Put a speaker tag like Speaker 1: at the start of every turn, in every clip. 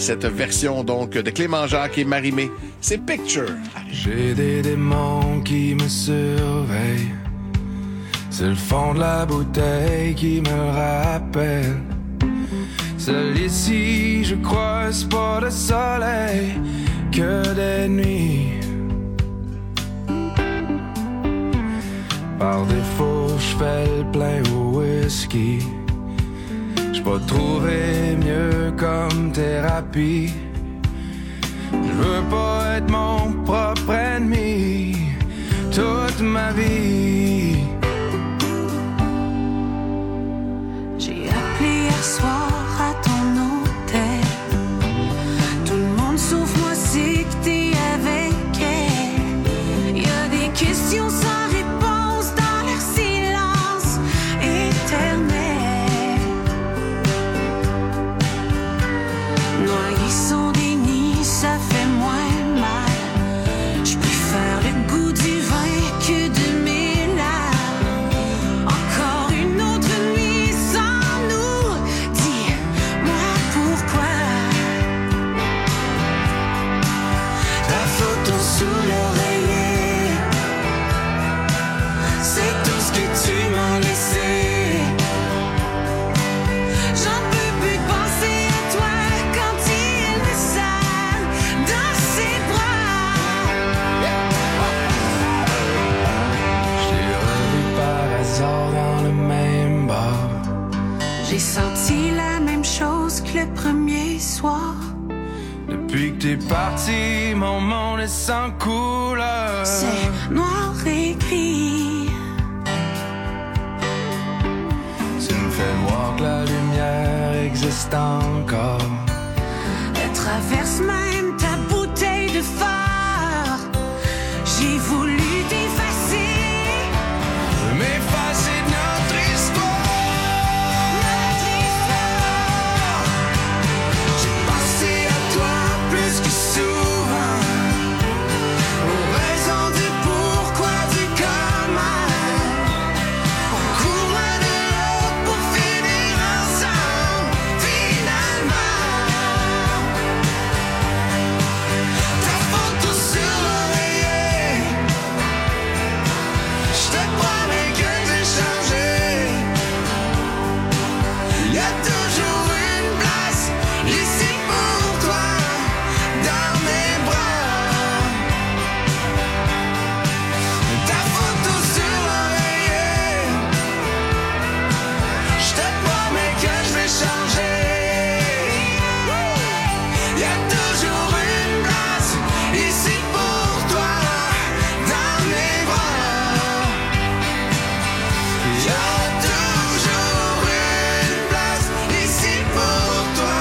Speaker 1: cette version donc de Clément Jacques et Marie-Mé. C'est Picture.
Speaker 2: J'ai des démons qui me surveillent. C'est le fond de la bouteille qui me le rappelle. Seul ici, je crois, c'est pas le soleil que des nuits. Par défaut, je fais le plein au whisky. J'ai pas trouvé mieux comme thérapie. Je veux pas être mon propre ennemi toute ma vie.
Speaker 3: J'ai appelé hier soir à ton hôtel. Tout le monde sauf moi sait que t'es avec elle. Y a des questions sans réponse dans leur silence éternel. Noyés sont des nids, ça fait moins mal. Je préfère le goût du vin que de mes larmes. Encore une autre nuit sans nous. Dis-moi pourquoi. Ta photo sous l'oreiller, c'est tout ce que tu m'as laissé. J'en peux plus de penser à toi quand il me serre dans ses bras.
Speaker 2: J'ai revu par hasard dans le même bar.
Speaker 3: J'ai senti la même chose que le premier soir.
Speaker 2: Depuis que t'es parti, mon monde est sans couleur.
Speaker 3: C'est noir et gris.
Speaker 2: Tu me fais voir que la lumière existe encore.
Speaker 3: Elle traverse même ta bouteille de phare. J'ai voulu t'effacer.
Speaker 2: M'effacer de notre histoire.
Speaker 3: Notre histoire.
Speaker 2: J'ai pensé à toi plus que souvent. Aux raisons du pourquoi, du comment. On court l'un de l'autre pour finir ensemble, finalement. Ta photo sur l'oreiller. Je te promets que je vais changer. Y a toujours une place ici pour toi, dans mes bras. Ta photo sur l'oreiller. Je te promets que je vais changer. Y a toujours une place ici pour toi, dans mes bras. Y a toujours une place ici pour toi.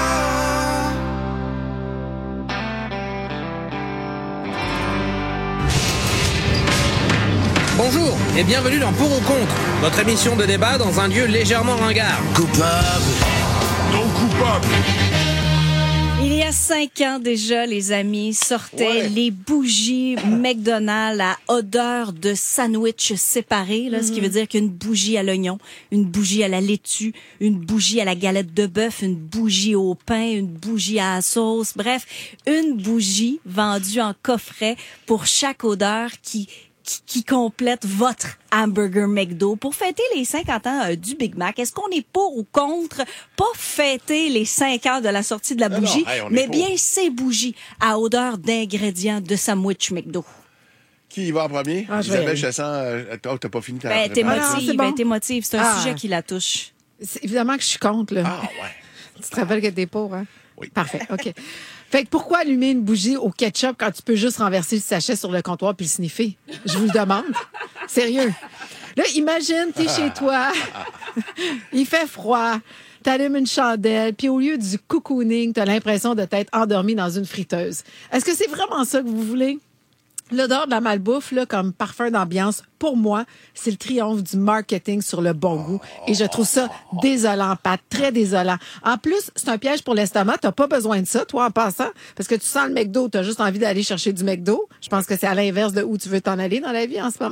Speaker 4: Bonjour et bienvenue dans Pour ou Contre, votre émission de débat dans un lieu légèrement ringard.
Speaker 2: Coupable.
Speaker 1: Non coupable.
Speaker 5: Il y a 5 ans déjà, les amis, sortaient les bougies McDonald's à odeur de sandwich séparé, là, ce qui veut dire qu'une bougie à l'oignon, une bougie à la laitue, une bougie à la galette de bœuf, une bougie au pain, une bougie à la sauce, bref, une bougie vendue en coffret pour chaque odeur qui complète votre hamburger McDo pour fêter les 50 ans du Big Mac. Est-ce qu'on est pour ou contre? Pas fêter les 5 ans de la sortie de la bougie, mais bien ces bougies à odeur d'ingrédients de sandwich McDo.
Speaker 1: Qui y va en premier? Isabelle, je sens... Oh, t'as pas fini ta réponse.
Speaker 5: T'es motive. C'est un sujet qui la touche.
Speaker 6: C'est évidemment que je suis contre, là.
Speaker 1: Ah, ouais.
Speaker 6: Tu te rappelles que t'es pour, hein?
Speaker 1: Oui.
Speaker 6: Parfait, OK. Fait que pourquoi allumer une bougie au ketchup quand tu peux juste renverser le sachet sur le comptoir puis le sniffer? Je vous le demande. Sérieux. Là, imagine, t'es chez toi, il fait froid, t'allumes une chandelle, puis au lieu du cocooning, t'as l'impression de t'être endormi dans une friteuse. Est-ce que c'est vraiment ça que vous voulez? L'odeur de la malbouffe, là, comme parfum d'ambiance, pour moi, c'est le triomphe du marketing sur le bon goût. Et je trouve ça désolant, Pat, très désolant. En plus, c'est un piège pour l'estomac. T'as pas besoin de ça, toi, en passant, parce que tu sens le McDo, t'as juste envie d'aller chercher du McDo. Je pense que c'est à l'inverse de où tu veux t'en aller dans la vie en ce moment.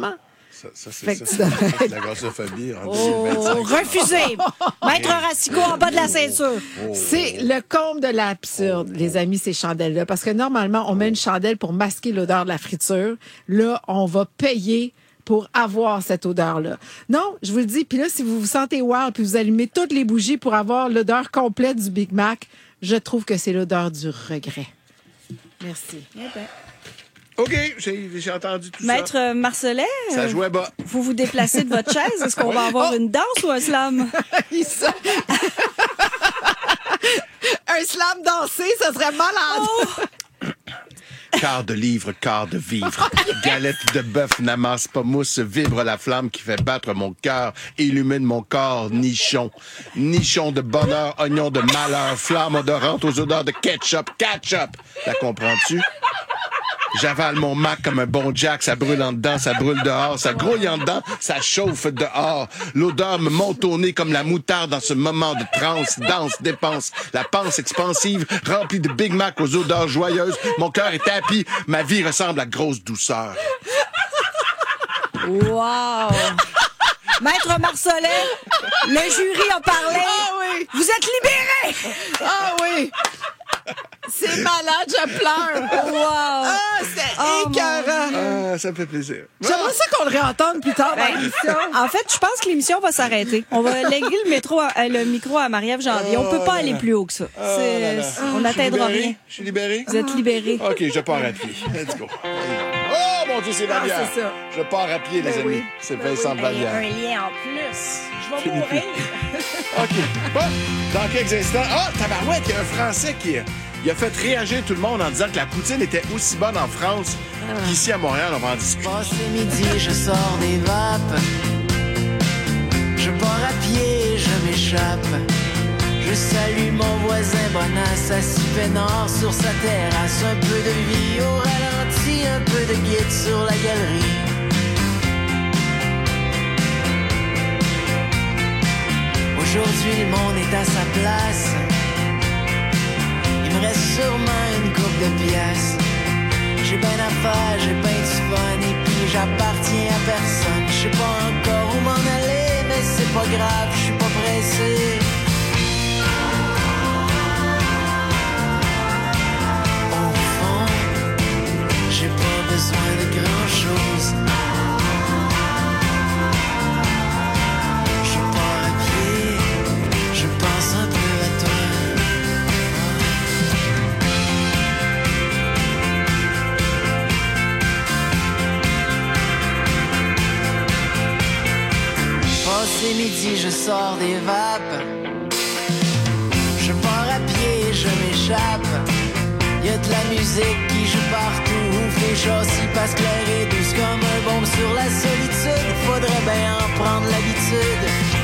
Speaker 1: C'est la grossophobie en 2025.
Speaker 5: Refusé! Maître Racicot en bas de la ceinture.
Speaker 6: C'est le comble de l'absurde, les amis, ces chandelles-là. Parce que normalement, on met une chandelle pour masquer l'odeur de la friture. Là, on va payer pour avoir cette odeur-là. Non, je vous le dis. Puis là, si vous vous sentez wow, puis vous allumez toutes les bougies pour avoir l'odeur complète du Big Mac, je trouve que c'est l'odeur du regret. Merci.
Speaker 1: OK, j'ai entendu tout
Speaker 5: Maître
Speaker 1: ça.
Speaker 5: Marcelet,
Speaker 1: Ça jouait bas.
Speaker 5: vous vous déplacez de votre chaise. Est-ce qu'on va avoir une danse ou un slam?
Speaker 6: Un slam dansé, ça serait malade.
Speaker 1: Quart de livre, quart de vivre. Galette de bœuf n'amasse pas mousse, vibre la flamme qui fait battre mon cœur, illumine mon corps, nichon. Nichon de bonheur, oignon de malheur, flamme odorante aux odeurs de ketchup. La comprends-tu? J'avale mon Mac comme un bon Jack, ça brûle en dedans, ça brûle dehors, ça grouille en dedans, ça chauffe dehors. L'odeur me monte au nez comme la moutarde dans ce moment de transe, danse, dépense. La panse expansive, remplie de Big Mac aux odeurs joyeuses. Mon cœur est happy, ma vie ressemble à grosse douceur.
Speaker 5: Wow! Maître Marcelet, le jury a parlé.
Speaker 6: Ah oui!
Speaker 5: Vous êtes libérés!
Speaker 6: Ah oui! C'est malade, je pleure.
Speaker 5: Wow!
Speaker 6: Ah, c'est écœurant.
Speaker 1: Ah, ça me fait plaisir.
Speaker 6: J'aimerais ça qu'on le réentende plus tard dans l'émission.
Speaker 5: En fait, je pense que l'émission va s'arrêter. On va léguer le micro à Marie-Ève Janvier. On peut pas aller plus haut que ça. On n'atteindra rien.
Speaker 1: Je suis libéré?
Speaker 5: Vous êtes libérés.
Speaker 1: OK, je pars à pied. Let's go. Oh, mon Dieu, c'est Vallière.
Speaker 6: c'est ça.
Speaker 1: Je pars à pied, les amis.
Speaker 6: oui.
Speaker 1: C'est Vincent Vallière.
Speaker 5: Un lien en plus. Je vais mourir.
Speaker 1: OK. Bon, dans quelques instants... Ah, tabarouette, il y a un Français qui a fait réagir tout le monde en disant que la poutine était aussi bonne en France qu'ici à Montréal. On va en discuter.
Speaker 7: Passé midi, je sors des vapes. Je pars à pied, je m'échappe. Je salue mon voisin Bonasse, assis peinard sur sa terrasse. Un peu de vie au ralenti, un peu de guide sur la galerie. Aujourd'hui, le monde est à sa place. Il me reste sûrement une coupe de pièces. J'ai ben d'affaires, j'ai ben du fun. Et puis j'appartiens à personne. Je sais pas encore où m'en aller, mais c'est pas grave, je suis pas pressé. Au fond, j'ai pas besoin de grand chose. Je pars à pied, je pense un peu à toi. Passé midi, je sors des vapes. Je pars à pied, je m'échappe. Y'a de la musique qui joue partout. Ouvre les châssis parce que l'air est douce comme un bombe sur la solitude. Faudrait bien en prendre l'habitude.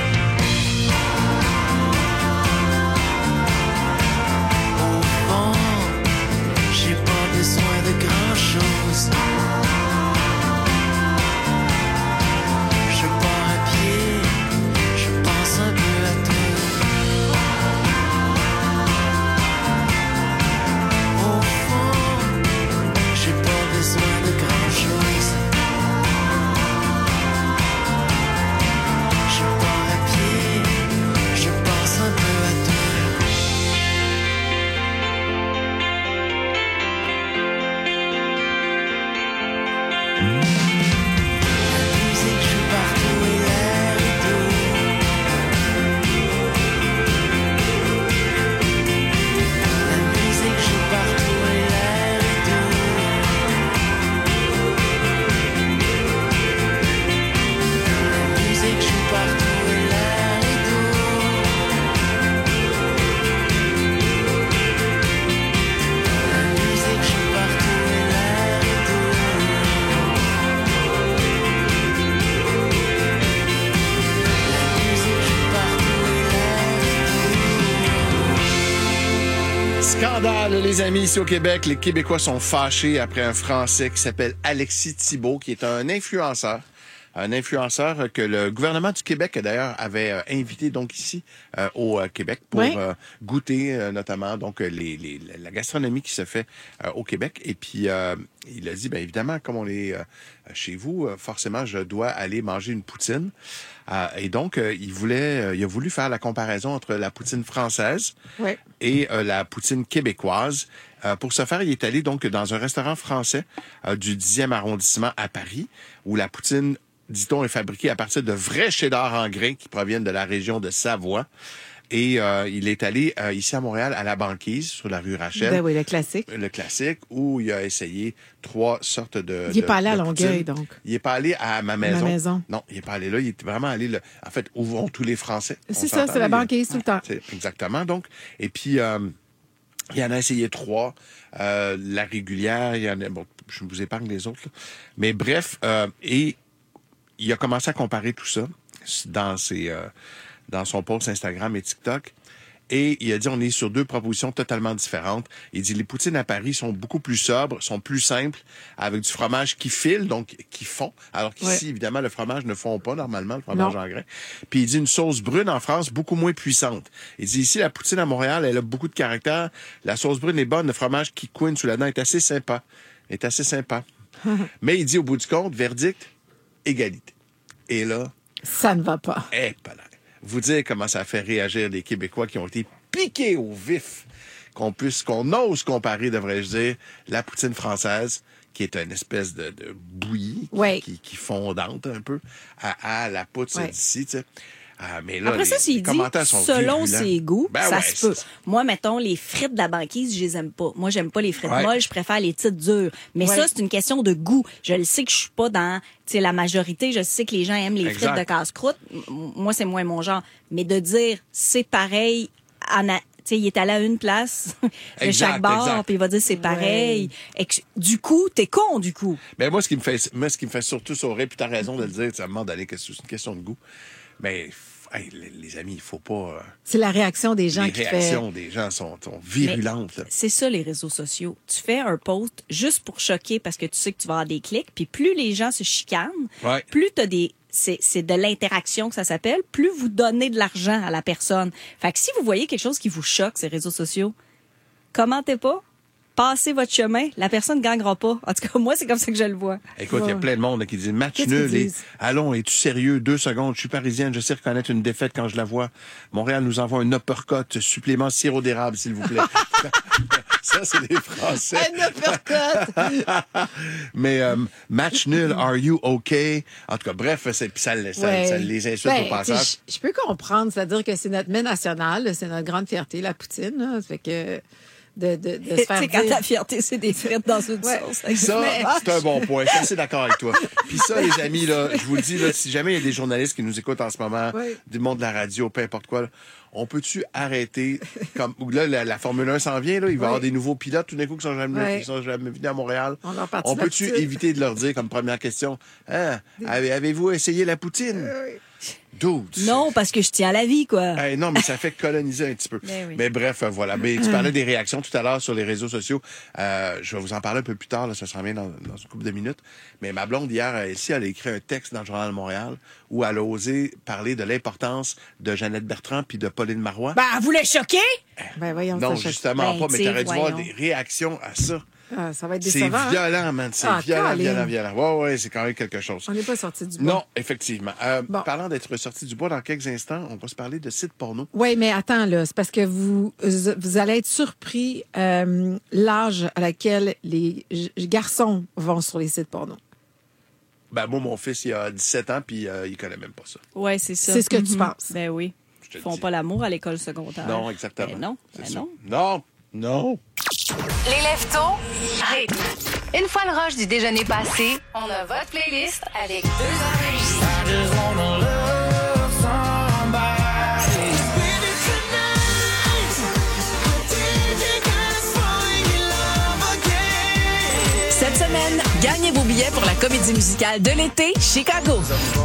Speaker 7: Au fond, j'ai pas besoin de grand chose.
Speaker 1: Scandale, les amis, ici au Québec. Les Québécois sont fâchés après un Français qui s'appelle Alexis Thibault, qui est un influenceur. un influenceur que le gouvernement du Québec, d'ailleurs, avait invité donc ici au Québec pour goûter notamment donc la gastronomie qui se fait au Québec. Et puis, il a dit, bien évidemment, comme on est chez vous, forcément, je dois aller manger une poutine. Et donc, il a voulu faire la comparaison entre la poutine française et la poutine québécoise. Pour ce faire, il est allé donc dans un restaurant français du 10e arrondissement à Paris, où la poutine, dit-on, est fabriquée à partir de vrais cheddar en grains qui proviennent de la région de Savoie. Et il est allé ici à Montréal à la Banquise, sur la rue Rachel.
Speaker 6: Ben oui, le classique.
Speaker 1: Le classique, où il a essayé 3 sortes de...
Speaker 6: Il n'est pas allé à Longueuil, donc.
Speaker 1: Il n'est pas allé à ma maison. Non, il n'est pas allé là. Il est vraiment allé... En fait, où vont tous les Français?
Speaker 6: C'est ça, c'est la Banquise tout le temps.
Speaker 1: Exactement, donc. Et puis... il en a essayé 3. La régulière, il y en a... Bon, je vous épargne les autres, là. Mais bref, et il a commencé à comparer tout ça dans son post Instagram et TikTok. Et il a dit, on est sur 2 propositions totalement différentes. Il dit, les poutines à Paris sont beaucoup plus sobres, sont plus simples, avec du fromage qui file, donc qui fond. Alors qu'ici, évidemment, le fromage ne fond pas normalement, le fromage en grains. Puis il dit, une sauce brune en France, beaucoup moins puissante. Il dit, ici, la poutine à Montréal, elle a beaucoup de caractère. La sauce brune est bonne, le fromage qui couine sous la dent est assez sympa. Mais il dit, au bout du compte, verdict, égalité. Et là...
Speaker 6: Ça ne va pas.
Speaker 1: Vous dire comment ça fait réagir des Québécois qui ont été piqués au vif, qu'on ose comparer, devrais-je dire, la poutine française, qui est une espèce de bouillie, qui fondante un peu, à la poutine d'ici, tu sais. Mais là,
Speaker 5: après ça, s'il dit, selon ses goûts, ça se peut. Moi, mettons, les frites de la Banquise, je les aime pas. Moi, j'aime pas les frites molles, je préfère les petites dures. Mais ça, c'est une question de goût. Je le sais que je suis pas dans la majorité. Je sais que les gens aiment les frites de casse-croûte. Moi, c'est moins mon genre. Mais de dire, c'est pareil, il est allé à une place de chaque bar, puis il va dire c'est pareil. Et que, du coup, t'es con, du coup.
Speaker 1: Mais moi, ce qui me fait surtout sourire, puis t'as raison de le dire, à un moment donné, que c'est une question de goût. Mais, les amis, il faut pas...
Speaker 6: c'est la réaction des gens qui fait...
Speaker 1: Les réactions des gens sont virulentes.
Speaker 5: C'est ça, les réseaux sociaux. Tu fais un post juste pour choquer parce que tu sais que tu vas avoir des clics, puis plus les gens se chicanent, plus t'as des... C'est de l'interaction que ça s'appelle, plus vous donnez de l'argent à la personne. Fait que si vous voyez quelque chose qui vous choque, ces réseaux sociaux, commentez pas, passez votre chemin, la personne ne gagnera pas. En tout cas, moi, c'est comme ça que je le vois.
Speaker 1: Écoute, il y a plein de monde qui dit match nul et allons, es-tu sérieux? 2 secondes, je suis parisienne, je sais reconnaître une défaite quand je la vois. Montréal nous envoie un uppercut, supplément sirop d'érable, s'il vous plaît. Ça, c'est les Français.
Speaker 6: Un uppercut!
Speaker 1: Mais match nul, are you okay? En tout cas, bref, ça les insulte au passage.
Speaker 6: Je peux comprendre, c'est-à-dire que c'est notre mets national, c'est notre grande fierté, la poutine. Là, ça fait que... de se faire dire...
Speaker 5: Quand ta fierté, c'est des frites dans une sauce.
Speaker 1: Ça, c'est un bon point. Je suis assez d'accord avec toi. Puis ça, les amis, là, je vous le dis, là, si jamais il y a des journalistes qui nous écoutent en ce moment, du monde de la radio, peu importe quoi, là, on peut-tu arrêter comme là la Formule 1 s'en vient là, il va y avoir des nouveaux pilotes tout d'un coup qui sont jamais venus à Montréal. On peut-tu éviter de leur dire comme première question, avez-vous essayé la poutine? Dude.
Speaker 5: Non, parce que je tiens à la vie, quoi.
Speaker 1: Non, mais ça fait coloniser un petit peu. Mais bref, voilà. Mais tu parlais des réactions tout à l'heure sur les réseaux sociaux. Je vais vous en parler un peu plus tard, là, ça s'en vient dans une couple de minutes. Mais ma blonde, hier, elle a écrit un texte dans le Journal de Montréal où elle a osé parler de l'importance de Jeannette Bertrand puis de Pauline Marois.
Speaker 5: Elle voulait choquer?
Speaker 6: Voyons,
Speaker 1: non, justement pas, mais t'aurais dû voir des réactions à ça.
Speaker 6: Ça va être décevant.
Speaker 1: C'est violent, man. C'est violent. Ouais, c'est quand même quelque chose.
Speaker 6: On n'est pas sorti du bois.
Speaker 1: Non, effectivement. Parlant d'être sorti du bois, dans quelques instants, on va se parler de sites porno.
Speaker 6: Oui, mais attends, là, c'est parce que vous allez être surpris l'âge à laquelle les garçons vont sur les sites porno.
Speaker 1: Moi, mon fils, il a 17 ans, puis il connaît même pas ça.
Speaker 5: Oui, c'est ça.
Speaker 6: C'est ce que tu penses.
Speaker 5: Ben oui. Ils font pas l'amour à l'école secondaire.
Speaker 1: Non, exactement.
Speaker 5: Non.
Speaker 8: Les lève-tôt, une fois le rush du déjeuner passé, on a votre playlist avec 2 heures de musique.
Speaker 9: Cette semaine, gagnez vos billets pour la comédie musicale de l'été Chicago.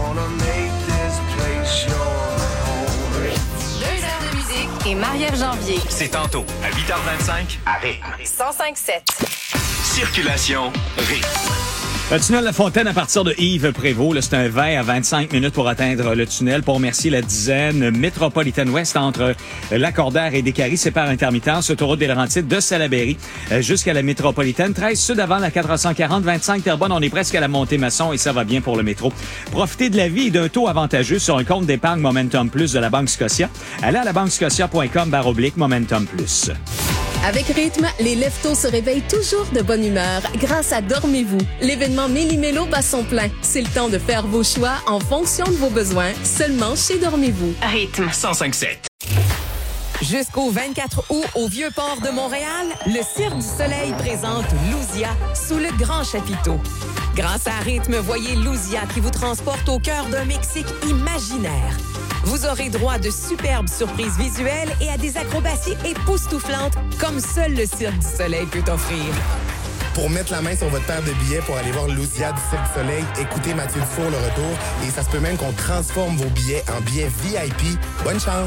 Speaker 8: 2 heures de musique et Marie-Ève Janvier.
Speaker 10: C'est tantôt, à 8h25, à Ré.
Speaker 8: 105.7.
Speaker 10: Circulation Ré. Le tunnel La Fontaine à partir de Yves Prévost, là, c'est un 20 à 25 minutes pour atteindre le tunnel. Pour remercier la dizaine Métropolitaine Ouest entre Lacordaire et Décarie, c'est par intermittence. Autoroute des Laurentides de Salaberry jusqu'à la Métropolitaine. 13 sud avant la 440, 25 Terrebonne. On est presque à la Montée-Masson et ça va bien pour le métro. Profitez de la vie et d'un taux avantageux sur un compte d'épargne Momentum Plus de la Banque Scotia. Allez à labanquescotia.com/Momentum Plus.
Speaker 9: Avec Rythme, les leftos se réveillent toujours de bonne humeur grâce à Dormez-vous. L'événement Méli-Mélo bat son plein. C'est le temps de faire vos choix en fonction de vos besoins, seulement chez Dormez-vous.
Speaker 8: Rythme
Speaker 4: 105.7.
Speaker 9: Jusqu'au 24 août, au Vieux-Port de Montréal, le Cirque du Soleil présente Louzia sous le grand chapiteau. Grâce à Rythme, voyez Louzia qui vous transporte au cœur d'un Mexique imaginaire. Vous aurez droit de superbes surprises visuelles et à des acrobaties époustouflantes comme seul le Cirque du Soleil peut offrir.
Speaker 11: Pour mettre la main sur votre paire de billets pour aller voir Louzia du Cirque du Soleil, écoutez Mathieu Dufour le retour et ça se peut même qu'on transforme vos billets en billets VIP. Bonne chance!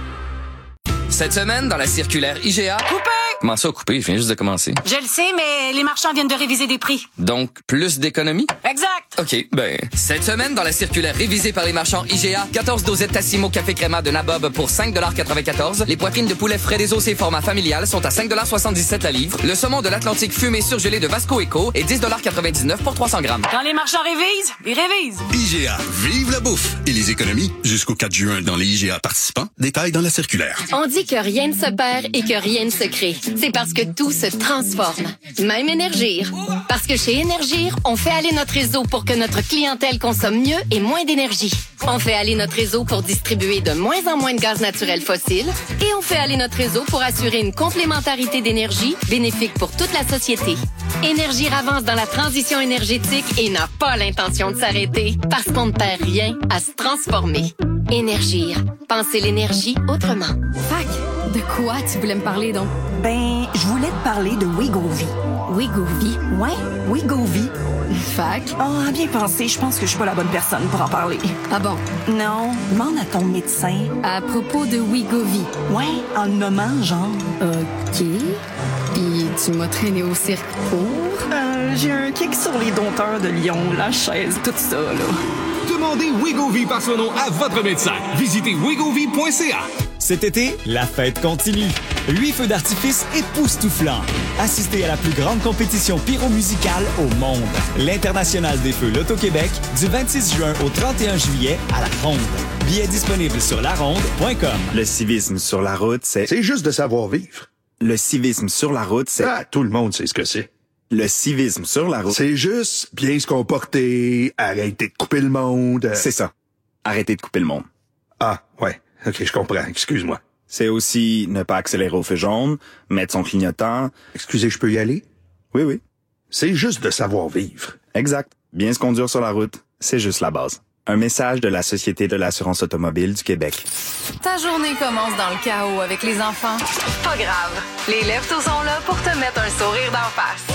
Speaker 12: Cette semaine, dans la circulaire IGA...
Speaker 8: Coupé!
Speaker 12: Comment ça, coupé? Je viens juste de commencer.
Speaker 8: Je le sais, mais les marchands viennent de réviser des prix.
Speaker 12: Donc, plus d'économies?
Speaker 8: Exact!
Speaker 12: OK, cette semaine, dans la circulaire révisée par les marchands IGA, 14 dosettes Tassimo Café Créma de Nabob pour 5,94 $. Les poitrines de poulet frais des os et format familial sont à 5,77 $ la livre. Le saumon de l'Atlantique fumé surgelé de Vasco Eco est 10,99 $ pour 300 grammes.
Speaker 8: Quand les marchands révisent, ils révisent.
Speaker 13: IGA, vive la bouffe et les économies jusqu'au 4 juin dans les IGA participants. Détails dans la circulaire.
Speaker 14: On dit que rien ne se perd et que rien ne se crée. C'est parce que tout se transforme. Même Énergir. Parce que chez Énergir, on fait aller notre réseau pour que notre clientèle consomme mieux et moins d'énergie. On fait aller notre réseau pour distribuer de moins en moins de gaz naturel fossile. Et on fait aller notre réseau pour assurer une complémentarité d'énergie bénéfique pour toute la société. Énergir avance dans la transition énergétique et n'a pas l'intention de s'arrêter parce qu'on ne perd rien à se transformer. Énergir. Pensez l'énergie autrement.
Speaker 15: Fac, de quoi tu voulais me parler donc?
Speaker 16: Ben, je voulais te parler de Wegovy.
Speaker 15: Wegovy?
Speaker 16: Ouais, Wegovy.
Speaker 15: Fac?
Speaker 16: Oh, bien pensé, je pense que je suis pas la bonne personne pour en parler.
Speaker 15: Ah bon?
Speaker 16: Non, demande à ton médecin.
Speaker 15: À propos de Wegovy?
Speaker 16: Ouais, en le nommant, genre.
Speaker 15: OK. Puis tu m'as traîné au cirque pour?
Speaker 16: J'ai un kick sur les dompteurs de lion, la chaise, tout ça, là.
Speaker 17: Demandez Wegovy par son nom à votre médecin. Visitez wegovy.ca.
Speaker 18: Cet été, la fête continue. 8 feux d'artifice époustouflants. Assistez à la plus grande compétition pyromusicale au monde. L'International des Feux Loto-Québec, du 26 juin au 31 juillet à La Ronde. Billets disponibles sur laronde.com.
Speaker 19: Le civisme sur la route, c'est...
Speaker 1: C'est juste de savoir vivre.
Speaker 19: Le civisme sur la route, c'est...
Speaker 1: Ah, tout le monde sait ce que c'est.
Speaker 19: Le civisme sur la route...
Speaker 1: C'est juste bien se comporter, arrêter de couper le monde...
Speaker 19: C'est ça. Arrêter de couper le monde.
Speaker 1: Ah, ouais. OK, je comprends. Excuse-moi.
Speaker 19: C'est aussi ne pas accélérer au feu jaune, mettre son clignotant...
Speaker 1: Excusez, je peux y aller?
Speaker 19: Oui, oui.
Speaker 1: C'est juste de savoir vivre.
Speaker 19: Exact. Bien se conduire sur la route, c'est juste la base. Un message de la Société de l'assurance automobile du Québec.
Speaker 8: Ta journée commence dans le chaos avec les enfants. Pas grave. Les leftos sont là pour te mettre un sourire d'en face.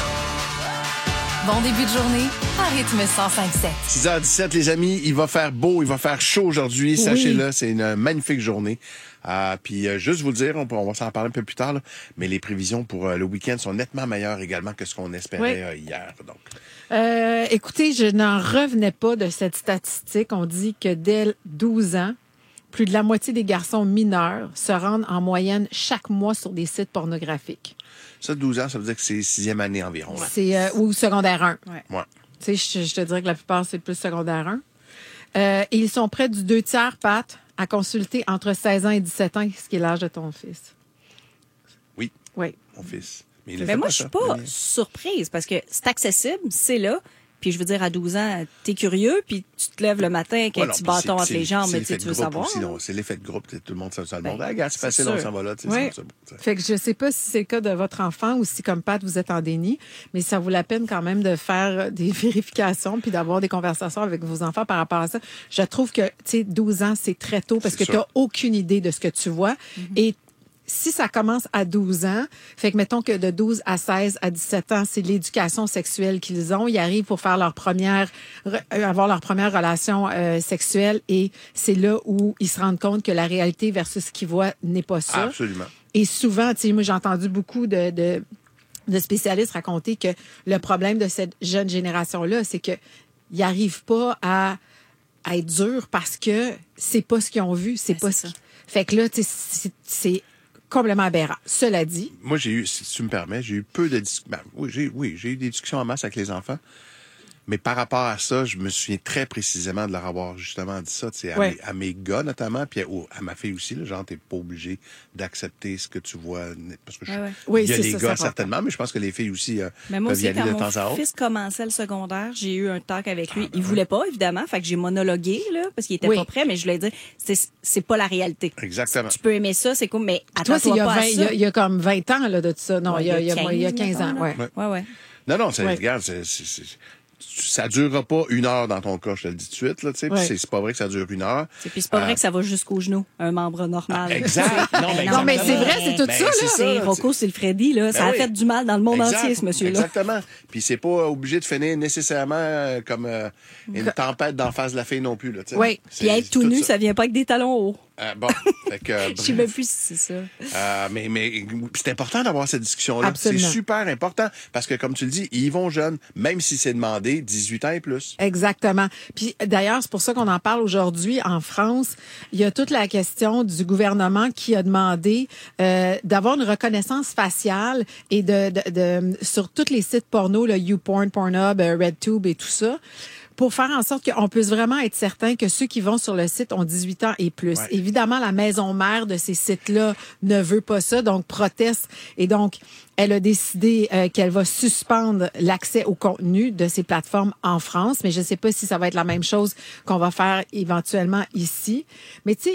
Speaker 8: Bon début de journée à rythme 105.7.
Speaker 1: 6h17, les amis, il va faire beau, il va faire chaud aujourd'hui, sachez-le, c'est une magnifique journée. Puis juste vous le dire, on va s'en parler un peu plus tard, là, mais les prévisions pour le week-end sont nettement meilleures également que ce qu'on espérait hier. Donc.
Speaker 6: Écoutez, je n'en revenais pas de cette statistique. On dit que dès 12 ans, plus de la moitié des garçons mineurs se rendent en moyenne chaque mois sur des sites pornographiques.
Speaker 1: Ça, 12 ans, ça veut dire que c'est 6e année environ. Là.
Speaker 6: C'est ou secondaire 1.
Speaker 1: Ouais.
Speaker 6: Tu sais, je te dirais que la plupart, c'est plus secondaire 1. Et ils sont près du 2/3, Pat, à consulter entre 16 ans et 17 ans, ce qui est l'âge de ton fils.
Speaker 1: Oui.
Speaker 6: Oui.
Speaker 1: Mon fils.
Speaker 5: Mais moi, je suis pas surprise parce que c'est accessible, c'est là. Puis je veux dire, à 12 ans, t'es curieux, puis tu te lèves le matin avec un petit bâton entre les jambes, mais tu veux savoir.
Speaker 1: C'est l'effet de groupe, tout le monde sait ça. Le monde, regarde, c'est facile, on s'en va là.
Speaker 6: Fait que je sais pas si c'est le cas de votre enfant ou si, comme Pat, vous êtes en déni, mais ça vaut la peine quand même de faire des vérifications puis d'avoir des conversations avec vos enfants par rapport à ça. Je trouve que, tu sais, 12 ans, c'est très tôt parce que tu n'as aucune idée de ce que tu vois. Et si ça commence à 12 ans, fait que mettons que de 12 à 16 à 17 ans, c'est l'éducation sexuelle qu'ils ont. Ils arrivent pour faire avoir leur première relation sexuelle et c'est là où ils se rendent compte que la réalité versus ce qu'ils voient n'est pas ça.
Speaker 1: Absolument.
Speaker 6: Et souvent, tu sais, moi, j'ai entendu beaucoup de de spécialistes raconter que le problème de cette jeune génération-là, c'est qu'ils n'arrivent pas à être durs parce que c'est pas ce qu'ils ont vu, c'est pas ce qui... Fait que là, tu sais, c'est complètement aberrant. Cela dit...
Speaker 1: Moi, j'ai eu, si tu me permets, j'ai eu peu de discussions. Oui, j'ai eu des discussions en masse avec les enfants. Mais par rapport à ça, je me souviens très précisément de leur avoir justement dit ça, tu sais, à mes gars notamment, puis à ma fille aussi, là, genre, t'es pas obligé d'accepter ce que tu vois. Parce que il y a les gars certainement, mais je pense que les filles aussi peuvent y aller de temps à autre.
Speaker 5: Quand mon fils commençait le secodaire, j'ai eu un talk avec lui. Il voulait pas, évidemment, fait que j'ai monologué, là, parce qu'il était pas prêt, mais je lui ai dit, c'est pas la réalité.
Speaker 1: Exactement.
Speaker 5: Tu peux aimer ça, c'est cool, mais
Speaker 6: attends-toi pas à ça.
Speaker 5: Il
Speaker 6: y a comme 20 ans, là, de tout ça. Non, il y a 15 ans,
Speaker 5: ouais.
Speaker 1: Non, regarde, ça durera pas 1 heure dans ton cas, je te le dis tout de suite, là, tu sais. C'est pas vrai que ça dure 1 heure.
Speaker 5: Puis c'est pas vrai que ça va jusqu'au genou, un membre normal.
Speaker 1: Exact.
Speaker 6: Non, mais c'est vrai, c'est tout ça, là.
Speaker 5: C'est Rocco, c'est le Freddy, là. Ça a fait du mal dans le monde entier, ce monsieur-là.
Speaker 1: Exactement. Puis c'est pas obligé de finir nécessairement comme une tempête d'en face de la fille non plus, là, tu sais.
Speaker 5: Oui. Puis être tout nu, ça vient pas avec des talons hauts.
Speaker 1: Bon, fait que,
Speaker 5: je sais même plus si c'est ça.
Speaker 1: Mais c'est important d'avoir cette discussion-là.
Speaker 6: Absolument.
Speaker 1: C'est super important parce que, comme tu le dis, ils vont jeunes, même si c'est demandé, 18 ans et plus.
Speaker 6: Exactement. Puis d'ailleurs, c'est pour ça qu'on en parle aujourd'hui en France. Il y a toute la question du gouvernement qui a demandé d'avoir une reconnaissance faciale et de sur tous les sites porno, le YouPorn, Pornhub, RedTube et tout ça, pour faire en sorte qu'on puisse vraiment être certain que ceux qui vont sur le site ont 18 ans et plus. Ouais. Évidemment, la maison mère de ces sites-là ne veut pas ça, donc proteste. Et donc, elle a décidé qu'elle va suspendre l'accès au contenu de ces plateformes en France. Mais je ne sais pas si ça va être la même chose qu'on va faire éventuellement ici. Mais tu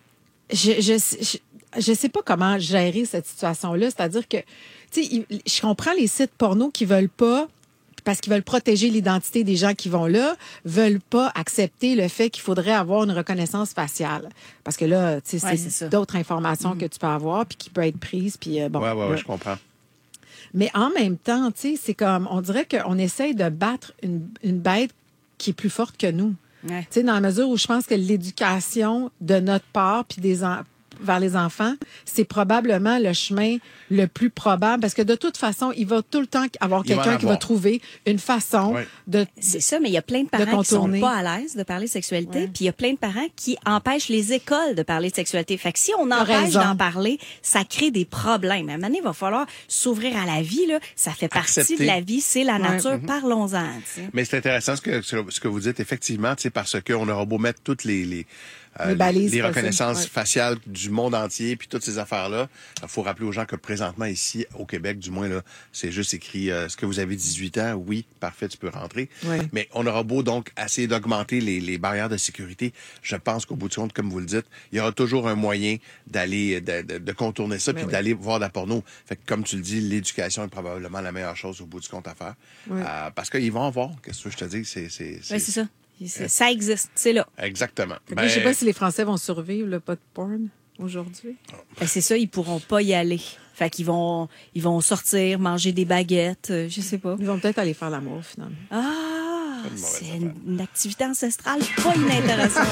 Speaker 6: sais, je sais pas comment gérer cette situation-là. C'est-à-dire que, tu sais, je comprends les sites porno qui veulent pas, parce qu'ils veulent protéger l'identité des gens qui vont là, veulent pas accepter le fait qu'il faudrait avoir une reconnaissance faciale. Parce que là, tu sais, c'est d'autres informations que tu peux avoir puis qui peuvent être prises. Puis bon.
Speaker 1: Ouais, je comprends.
Speaker 6: Mais en même temps, tu sais, c'est comme, on dirait qu'on essaye de battre une bête qui est plus forte que nous. Ouais. Tu sais, dans la mesure où je pense que l'éducation de notre part puis vers les enfants, c'est probablement le chemin le plus probable parce que de toute façon, il va tout le temps avoir quelqu'un qui va trouver une façon de
Speaker 5: C'est ça, mais il y a plein de parents qui sont pas à l'aise de parler de sexualité, puis il y a plein de parents qui empêchent les écoles de parler de sexualité. Fait que si on empêche d'en parler, ça crée des problèmes. À un moment donné, il va falloir s'ouvrir à la vie, là. Ça fait partie de la vie, c'est la nature, parlons-en. T'sais.
Speaker 1: Mais c'est intéressant ce que vous dites, effectivement, parce qu'on aura beau mettre toutes les reconnaissances faciales du monde entier, puis toutes ces affaires-là. Il faut rappeler aux gens que présentement, ici, au Québec, du moins, là, c'est juste écrit est-ce que vous avez 18 ans? Oui, parfait, tu peux rentrer. Oui. Mais on aura beau donc essayer d'augmenter les barrières de sécurité. Je pense qu'au bout du compte, comme vous le dites, il y aura toujours un moyen d'aller de contourner ça, puis d'aller voir de la porno. Fait que, comme tu le dis, l'éducation est probablement la meilleure chose au bout du compte à faire. Oui. Parce qu'ils vont en voir. Qu'est-ce que je te dis?
Speaker 5: C'est ça. Ça existe, c'est là.
Speaker 1: Exactement.
Speaker 6: Je sais pas si les Français vont survivre le pas de porn aujourd'hui.
Speaker 5: C'est ça, ils pourront pas y aller. Fait qu'ils vont sortir, manger des baguettes, je sais pas.
Speaker 6: Ils vont peut-être aller faire l'amour finalement.
Speaker 5: C'est une activité ancestrale pas inintéressante.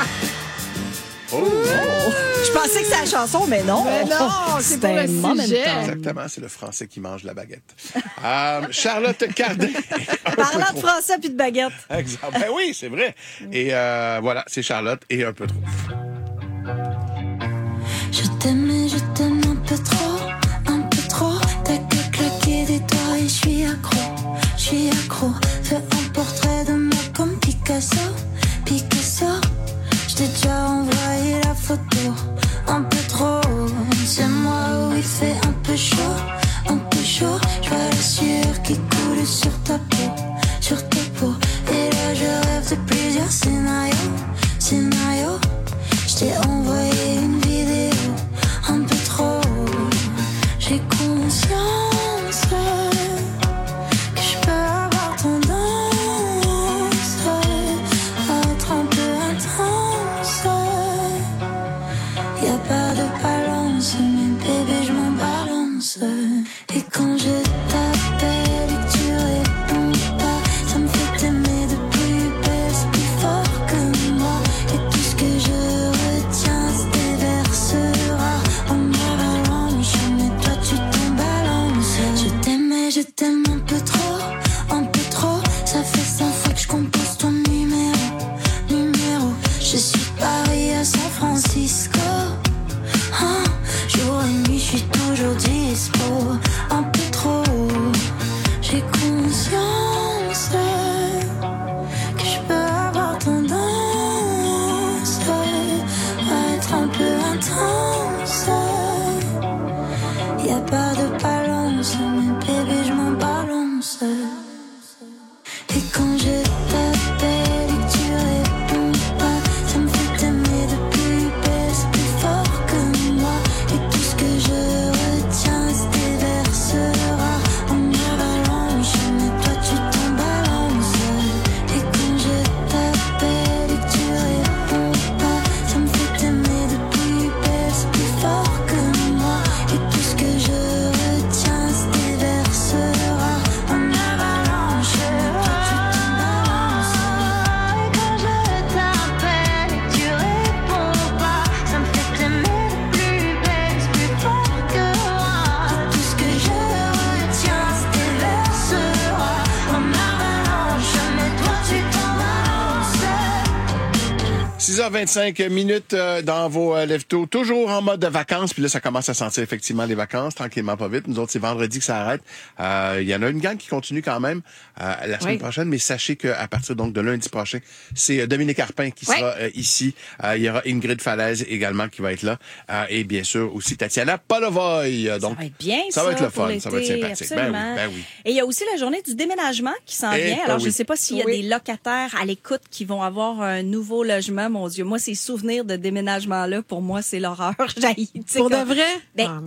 Speaker 5: Je pensais que c'était la chanson, mais non.
Speaker 6: Mais non, c'est pas le sujet.
Speaker 1: Exactement, c'est le français qui mange la baguette. Charlotte Cardin.
Speaker 5: Parlant de français puis de baguette.
Speaker 1: Exactement. Ben oui, c'est vrai. Et voilà, c'est Charlotte et un peu trop.
Speaker 3: Je t'aime un peu trop. T'as que claquer des doigts et je suis accro. Fais un portrait de moi comme Picasso. Je t'ai déjà envoyé la photo, un peu trop. C'est moi où il fait un peu chaud. Je vois la sueur qui coule sur ta peau. Et là je rêve de plusieurs scénarios. Je t'ai envoyé une vidéo, un peu trop. J'ai conscience que je peux avoir tendance à être un peu intense. Y'a pas de balance, mais bébé je m'en balance. Et quand je t'appelle et que tu réponds pas, ça me fait t'aimer de plus belle, c'est plus fort que moi. Et tout ce que je retiens se déversera en avalanche. Mais toi tu t'en balances. je t'aime un peu trop, ça fait 100 fois que je compose ton numéro. Je suis de Paris à San Francisco, jour et nuit, je suis toujours dispo. Un peu trop, j'ai conscience que je peux avoir tendance à être un peu intense. Y'a pas de balance, mais bébé, je m'en balance. Et quand je t'appelle et que tu réponds pas, ça me fait t'aimer de plus belle, c'est plus fort que moi. Et tout ce que je retiens se déversera en avalanche, mais toi tu t'en balances. Et quand je t'appelle et que tu réponds pas, ça me fait t'aimer de plus belle, c'est plus fort que moi. Et tout ce que je retiens se déversera en avalanche.
Speaker 1: « 6h25 dans vos lève-tôt, toujours en mode vacances. Puis là, ça commence à sentir effectivement les vacances, tranquillement, pas vite. Nous autres, c'est vendredi que ça arrête. Il y en a une gang qui continue quand même la semaine prochaine, mais sachez qu'à partir donc de lundi prochain, c'est Dominique Arpin qui sera ici. Il y aura Ingrid Falaise également qui va être là. Et bien sûr aussi Tatiana Polovoy. Donc,
Speaker 5: ça va être bien,
Speaker 1: ça va être le fun,
Speaker 5: l'été,
Speaker 1: ça va être sympathique. Ben oui.
Speaker 5: Et il y a aussi la journée du déménagement qui s'en vient. Alors, je ne sais pas s'il y a des locataires à l'écoute qui vont avoir un nouveau logement. Mon Dieu, moi, ces souvenirs de déménagement-là, pour moi, c'est l'horreur. J'haïs.
Speaker 6: Pour de vrai?
Speaker 5: Ben,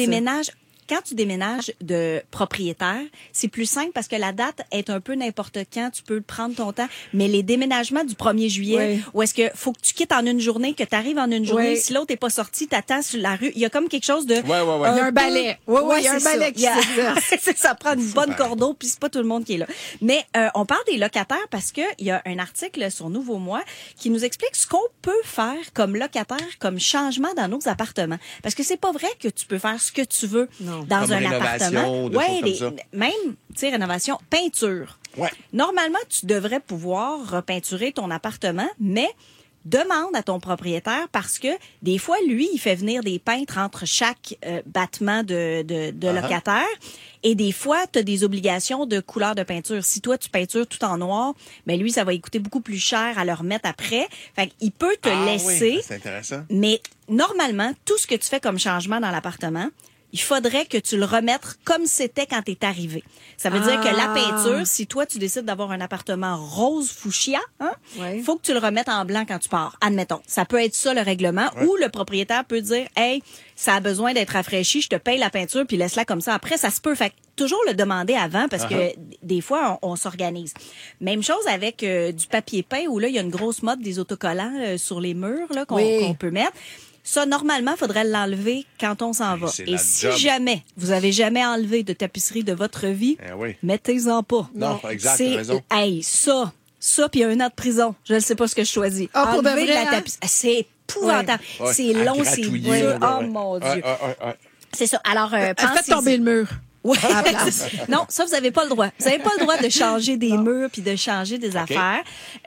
Speaker 5: quand tu déménages de propriétaire, c'est plus simple parce que la date est un peu n'importe quand. Tu peux prendre ton temps. Mais les déménagements du 1er juillet, où est-ce que faut que tu quittes en une journée, que tu arrives en une journée, si l'autre n'est pas sorti, t'attends sur la rue. Il y a comme quelque chose de...
Speaker 6: Il y a un balai. Il y a un balai qui s'exerce.
Speaker 5: Ça prend une bonne corde d'eau, puis c'est pas tout le monde qui est là. Mais on parle des locataires parce que il y a un article sur Nouveau Mois qui nous explique ce qu'on peut faire comme locataire, comme changement dans nos appartements. Parce que c'est pas vrai que tu peux faire ce que tu veux. Dans
Speaker 1: comme
Speaker 5: un appartement. Même, tu sais, rénovation, peinture.
Speaker 1: Ouais.
Speaker 5: Normalement, tu devrais pouvoir repeinturer ton appartement, mais demande à ton propriétaire parce que des fois, lui, il fait venir des peintres entre chaque battement de locataire. Et des fois, tu as des obligations de couleur de peinture. Si toi, tu peintures tout en noir, mais lui, ça va lui coûter beaucoup plus cher à le remettre après. Fait qu'il peut te laisser.
Speaker 1: Oui, c'est intéressant.
Speaker 5: Mais normalement, tout ce que tu fais comme changement dans l'appartement, il faudrait que tu le remettes comme c'était quand tu es arrivé. Ça veut dire que la peinture, si toi, tu décides d'avoir un appartement rose fuchsia, faut que tu le remettes en blanc quand tu pars. Admettons. Ça peut être ça, le règlement. Ou le propriétaire peut dire, hey, ça a besoin d'être rafraîchi, je te paye la peinture, puis laisse-la comme ça. Après, ça se peut. Fait toujours le demander avant parce que des fois, on s'organise. Même chose avec du papier peint où là, il y a une grosse mode des autocollants sur les murs là, qu'on peut mettre. Ça, normalement, il faudrait l'enlever quand on s'en va. Et si jamais vous avez jamais enlevé de tapisserie de votre vie, mettez-en pas.
Speaker 1: Non, exact, t'as raison.
Speaker 5: Hey, ça, puis un an de prison. Je ne sais pas ce que je choisis.
Speaker 6: Pour de vrai,
Speaker 5: la tapisserie. C'est épouvantable. C'est long, c'est dur. Oh mon Dieu. C'est ça. Alors,
Speaker 6: faites tomber le mur.
Speaker 5: Ouais. Non, ça, vous n'avez pas le droit. Vous n'avez pas le droit de changer des murs puis de changer des affaires.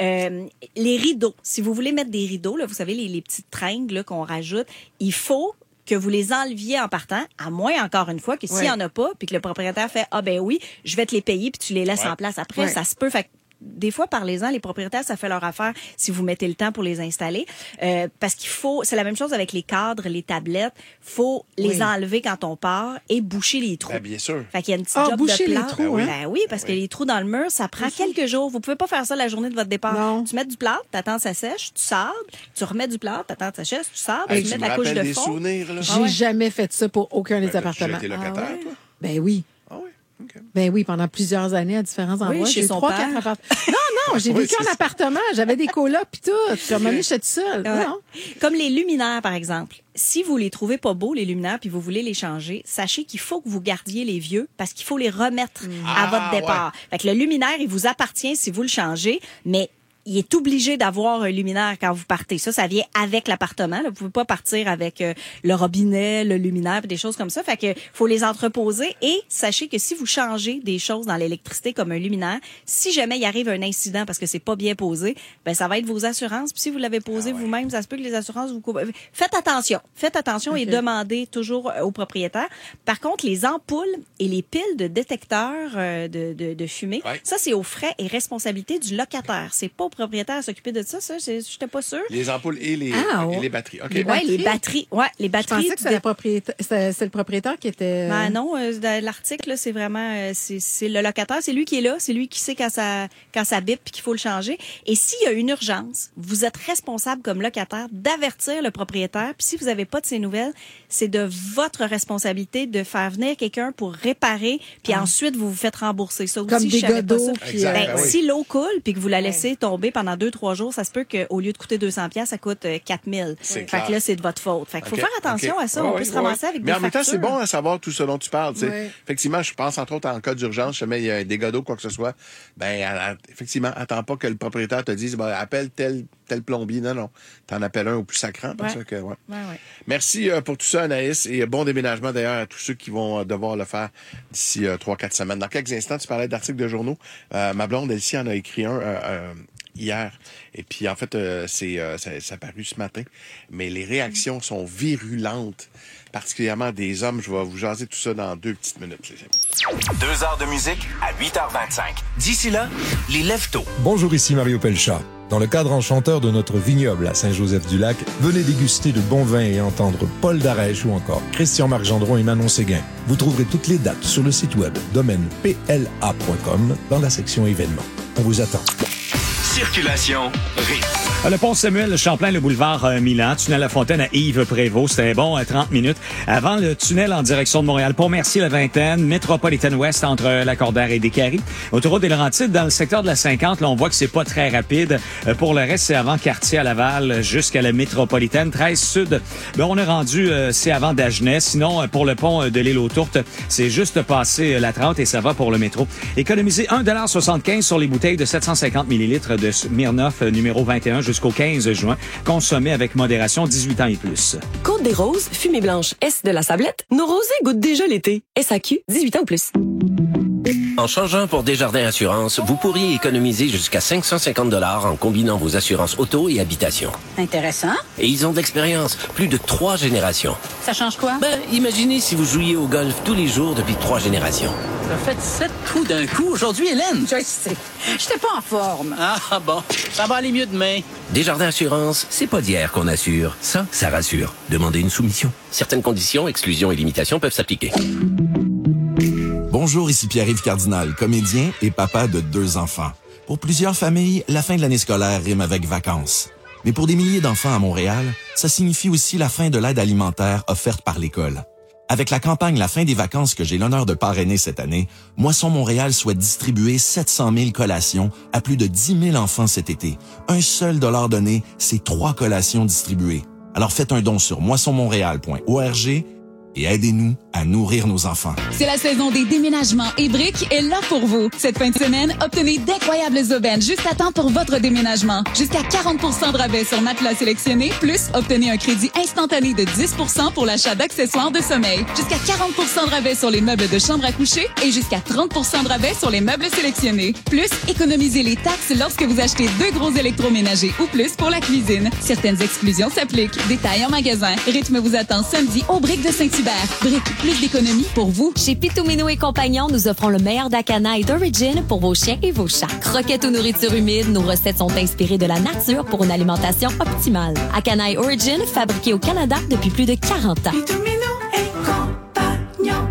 Speaker 5: Les rideaux, si vous voulez mettre des rideaux, là, vous savez, les petites tringles là, qu'on rajoute, il faut que vous les enleviez en partant, à moins, encore une fois, que s'il n'y en a pas, puis que le propriétaire fait « Ah ben oui, je vais te les payer », puis tu les laisses en place. Après, ça se peut. Fait des fois, parlez-en, les propriétaires, ça fait leur affaire si vous mettez le temps pour les installer. Parce qu'il faut, c'est la même chose avec les cadres, les tablettes. Faut les enlever quand on part et boucher les trous.
Speaker 1: Ben, bien sûr.
Speaker 5: Fait qu'il y a une petite job
Speaker 6: boucher
Speaker 5: de plan.
Speaker 6: les trous,
Speaker 5: Ben oui, parce que les trous dans le mur, ça prend quelques jours. Vous pouvez pas faire ça la journée de votre départ.
Speaker 6: Non.
Speaker 5: Tu mets du plâtre, t'attends que ça sèche, tu sables, tu remets du plâtre, t'attends que ça sèche, tu sables, tu mets de la couche de fond.
Speaker 6: J'ai jamais fait ça pour aucun des appartements.
Speaker 1: Tu as été locataire, toi?
Speaker 6: Ben oui.
Speaker 1: Okay.
Speaker 6: Ben oui, pendant plusieurs années à différents endroits.
Speaker 5: Chez son père.
Speaker 6: 3-4 appartements. Non, j'ai vécu en appartement. J'avais des colocs puis tout. Puis à un moment donné, j'étais toute seule. Non.
Speaker 5: Comme les luminaires, par exemple. Si vous les trouvez pas beaux, les luminaires, puis vous voulez les changer, sachez qu'il faut que vous gardiez les vieux parce qu'il faut les remettre à votre départ. Fait que le luminaire, il vous appartient si vous le changez, mais il est obligé d'avoir un luminaire quand vous partez. Ça vient avec l'appartement. Là. Vous pouvez pas partir avec le robinet, le luminaire, des choses comme ça. Fait que faut les entreposer. Et sachez que si vous changez des choses dans l'électricité comme un luminaire, si jamais il arrive un incident parce que c'est pas bien posé, ben ça va être vos assurances. Puis si vous l'avez posé vous-même, ça se peut que les assurances vous couvrent. Faites attention et demandez toujours au propriétaire. Par contre, les ampoules et les piles de détecteurs de fumée, ça c'est aux frais et responsabilité du locataire. C'est pas au propriétaire à s'occuper de ça. J'étais pas sûre.
Speaker 1: Les ampoules et les batteries. OK.
Speaker 5: Les batteries. Ouais, les batteries.
Speaker 6: Je pensais que c'est le propriétaire qui était...
Speaker 5: Ben non, l'article, là, c'est vraiment... c'est le locataire, c'est lui qui est là, c'est lui qui sait quand ça bip puis qu'il faut le changer. Et s'il y a une urgence, vous êtes responsable comme locataire d'avertir le propriétaire. Puis si vous n'avez pas de ces nouvelles, c'est de votre responsabilité de faire venir quelqu'un pour réparer, puis ensuite vous vous faites rembourser. Ça aussi,
Speaker 6: comme des
Speaker 5: godots.
Speaker 6: Si
Speaker 5: l'eau coule puis que vous la laissez tomber pendant 2-3 jours, ça se peut qu'au lieu de coûter 200$, ça coûte 4000$. Fait que là, c'est de votre faute. Fait qu'il faut faire attention à ça. On peut se ramasser avec des factures.
Speaker 1: Mais en même temps, c'est bon à savoir tout ce dont tu parles. Effectivement, je pense entre autres en cas d'urgence, jamais il y a un dégât d'eau, quoi que ce soit. Ben, effectivement, attends pas que le propriétaire te dise, appelle tel plombier. Non. T'en appelles un au plus sacrant. Merci pour tout ça, Anaïs, et bon déménagement d'ailleurs à tous ceux qui vont devoir le faire d'ici 3-4 semaines. Dans quelques instants, tu parlais d'articles de journaux. Ma blonde, Elsie, en a écrit un hier. Et puis, en fait, ça a paru ce matin. Mais les réactions sont virulentes, particulièrement des hommes. Je vais vous jaser tout ça dans 2 petites minutes, les amis.
Speaker 20: 2 heures de musique à 8h25. D'ici là, les lève-tôt.
Speaker 21: Bonjour, ici Mario Pelchat. Dans le cadre enchanteur de notre vignoble à Saint-Joseph-du-Lac, venez déguster de bons vins et entendre Paul Darèche ou encore Christian-Marc Gendron et Manon Séguin. Vous trouverez toutes les dates sur le site web domaine-pla.com dans la section événements. On vous attend.
Speaker 20: Circulation rythme.
Speaker 10: Le pont Samuel Champlain, le boulevard Milan, tunnel La Fontaine à Yves-Prévost, c'était bon, 30 minutes. Avant le tunnel en direction de Montréal, Pont-Mercier, la Vingtaine, Métropolitaine Ouest entre Lacordaire et Descaries. Autoroute des Laurentides, dans le secteur de la 50, là, on voit que c'est pas très rapide. Pour le reste, c'est avant Quartier à Laval jusqu'à la Métropolitaine. 13 Sud, on est rendu, c'est avant Dagenais. Sinon, pour le pont de l'île aux Tourtes, c'est juste passé la 30 et ça va pour le métro. Économisez 1,75$ sur les bouteilles de 750 ml de Smirnoff numéro 21 jusqu'au 15 juin. Consommez avec modération, 18 ans et plus.
Speaker 22: Côte des Roses, fumée blanche, S de la Sablette. Nos rosés goûtent déjà l'été. SAQ, 18 ans ou plus.
Speaker 23: En changeant pour Desjardins Assurance, vous pourriez économiser jusqu'à 550 $ en combinant vos assurances auto et habitation.
Speaker 24: Intéressant.
Speaker 23: Et ils ont de l'expérience, plus de 3 générations.
Speaker 24: Ça change quoi?
Speaker 23: Imaginez si vous jouiez au golf tous les jours depuis 3 générations.
Speaker 24: Ça fait 7 coups d'un coup aujourd'hui, Hélène. Je sais. J'étais pas en forme. Ah bon, ça va aller mieux demain.
Speaker 23: Desjardins Assurance, c'est pas d'hier qu'on assure. Ça rassure. Demandez une soumission. Certaines conditions, exclusions et limitations peuvent s'appliquer.
Speaker 25: Bonjour, ici Pierre-Yves Cardinal, comédien et papa de 2 enfants. Pour plusieurs familles, la fin de l'année scolaire rime avec vacances. Mais pour des milliers d'enfants à Montréal, ça signifie aussi la fin de l'aide alimentaire offerte par l'école. Avec la campagne La fin des vacances que j'ai l'honneur de parrainer cette année, Moisson Montréal souhaite distribuer 700 000 collations à plus de 10 000 enfants cet été. Un seul dollar donné, c'est 3 collations distribuées. Alors faites un don sur moissonmontréal.org et aidez-nous à nourrir nos enfants.
Speaker 26: C'est la saison des déménagements et Brick est là pour vous. Cette fin de semaine, obtenez d'incroyables aubaines juste à temps pour votre déménagement. Jusqu'à 40% de rabais sur matelas sélectionnés, plus obtenez un crédit instantané de 10% pour l'achat d'accessoires de sommeil. Jusqu'à 40% de rabais sur les meubles de chambre à coucher et jusqu'à 30% de rabais sur les meubles sélectionnés. Plus, économisez les taxes lorsque vous achetez 2 gros électroménagers ou plus pour la cuisine. Certaines exclusions s'appliquent. Détails en magasin. Rythme vous attend samedi au Brick de Saint-Hubert. Brick, plus d'économie pour vous.
Speaker 22: Chez Pitomino et Compagnons, nous offrons le meilleur d'Acana et d'Origin pour vos chiens et vos chats. Croquettes ou nourriture humide, nos recettes sont inspirées de la nature pour une alimentation optimale. Acana et Origin, fabriqués au Canada depuis plus de 40 ans.
Speaker 3: Pitomino et Compagnons.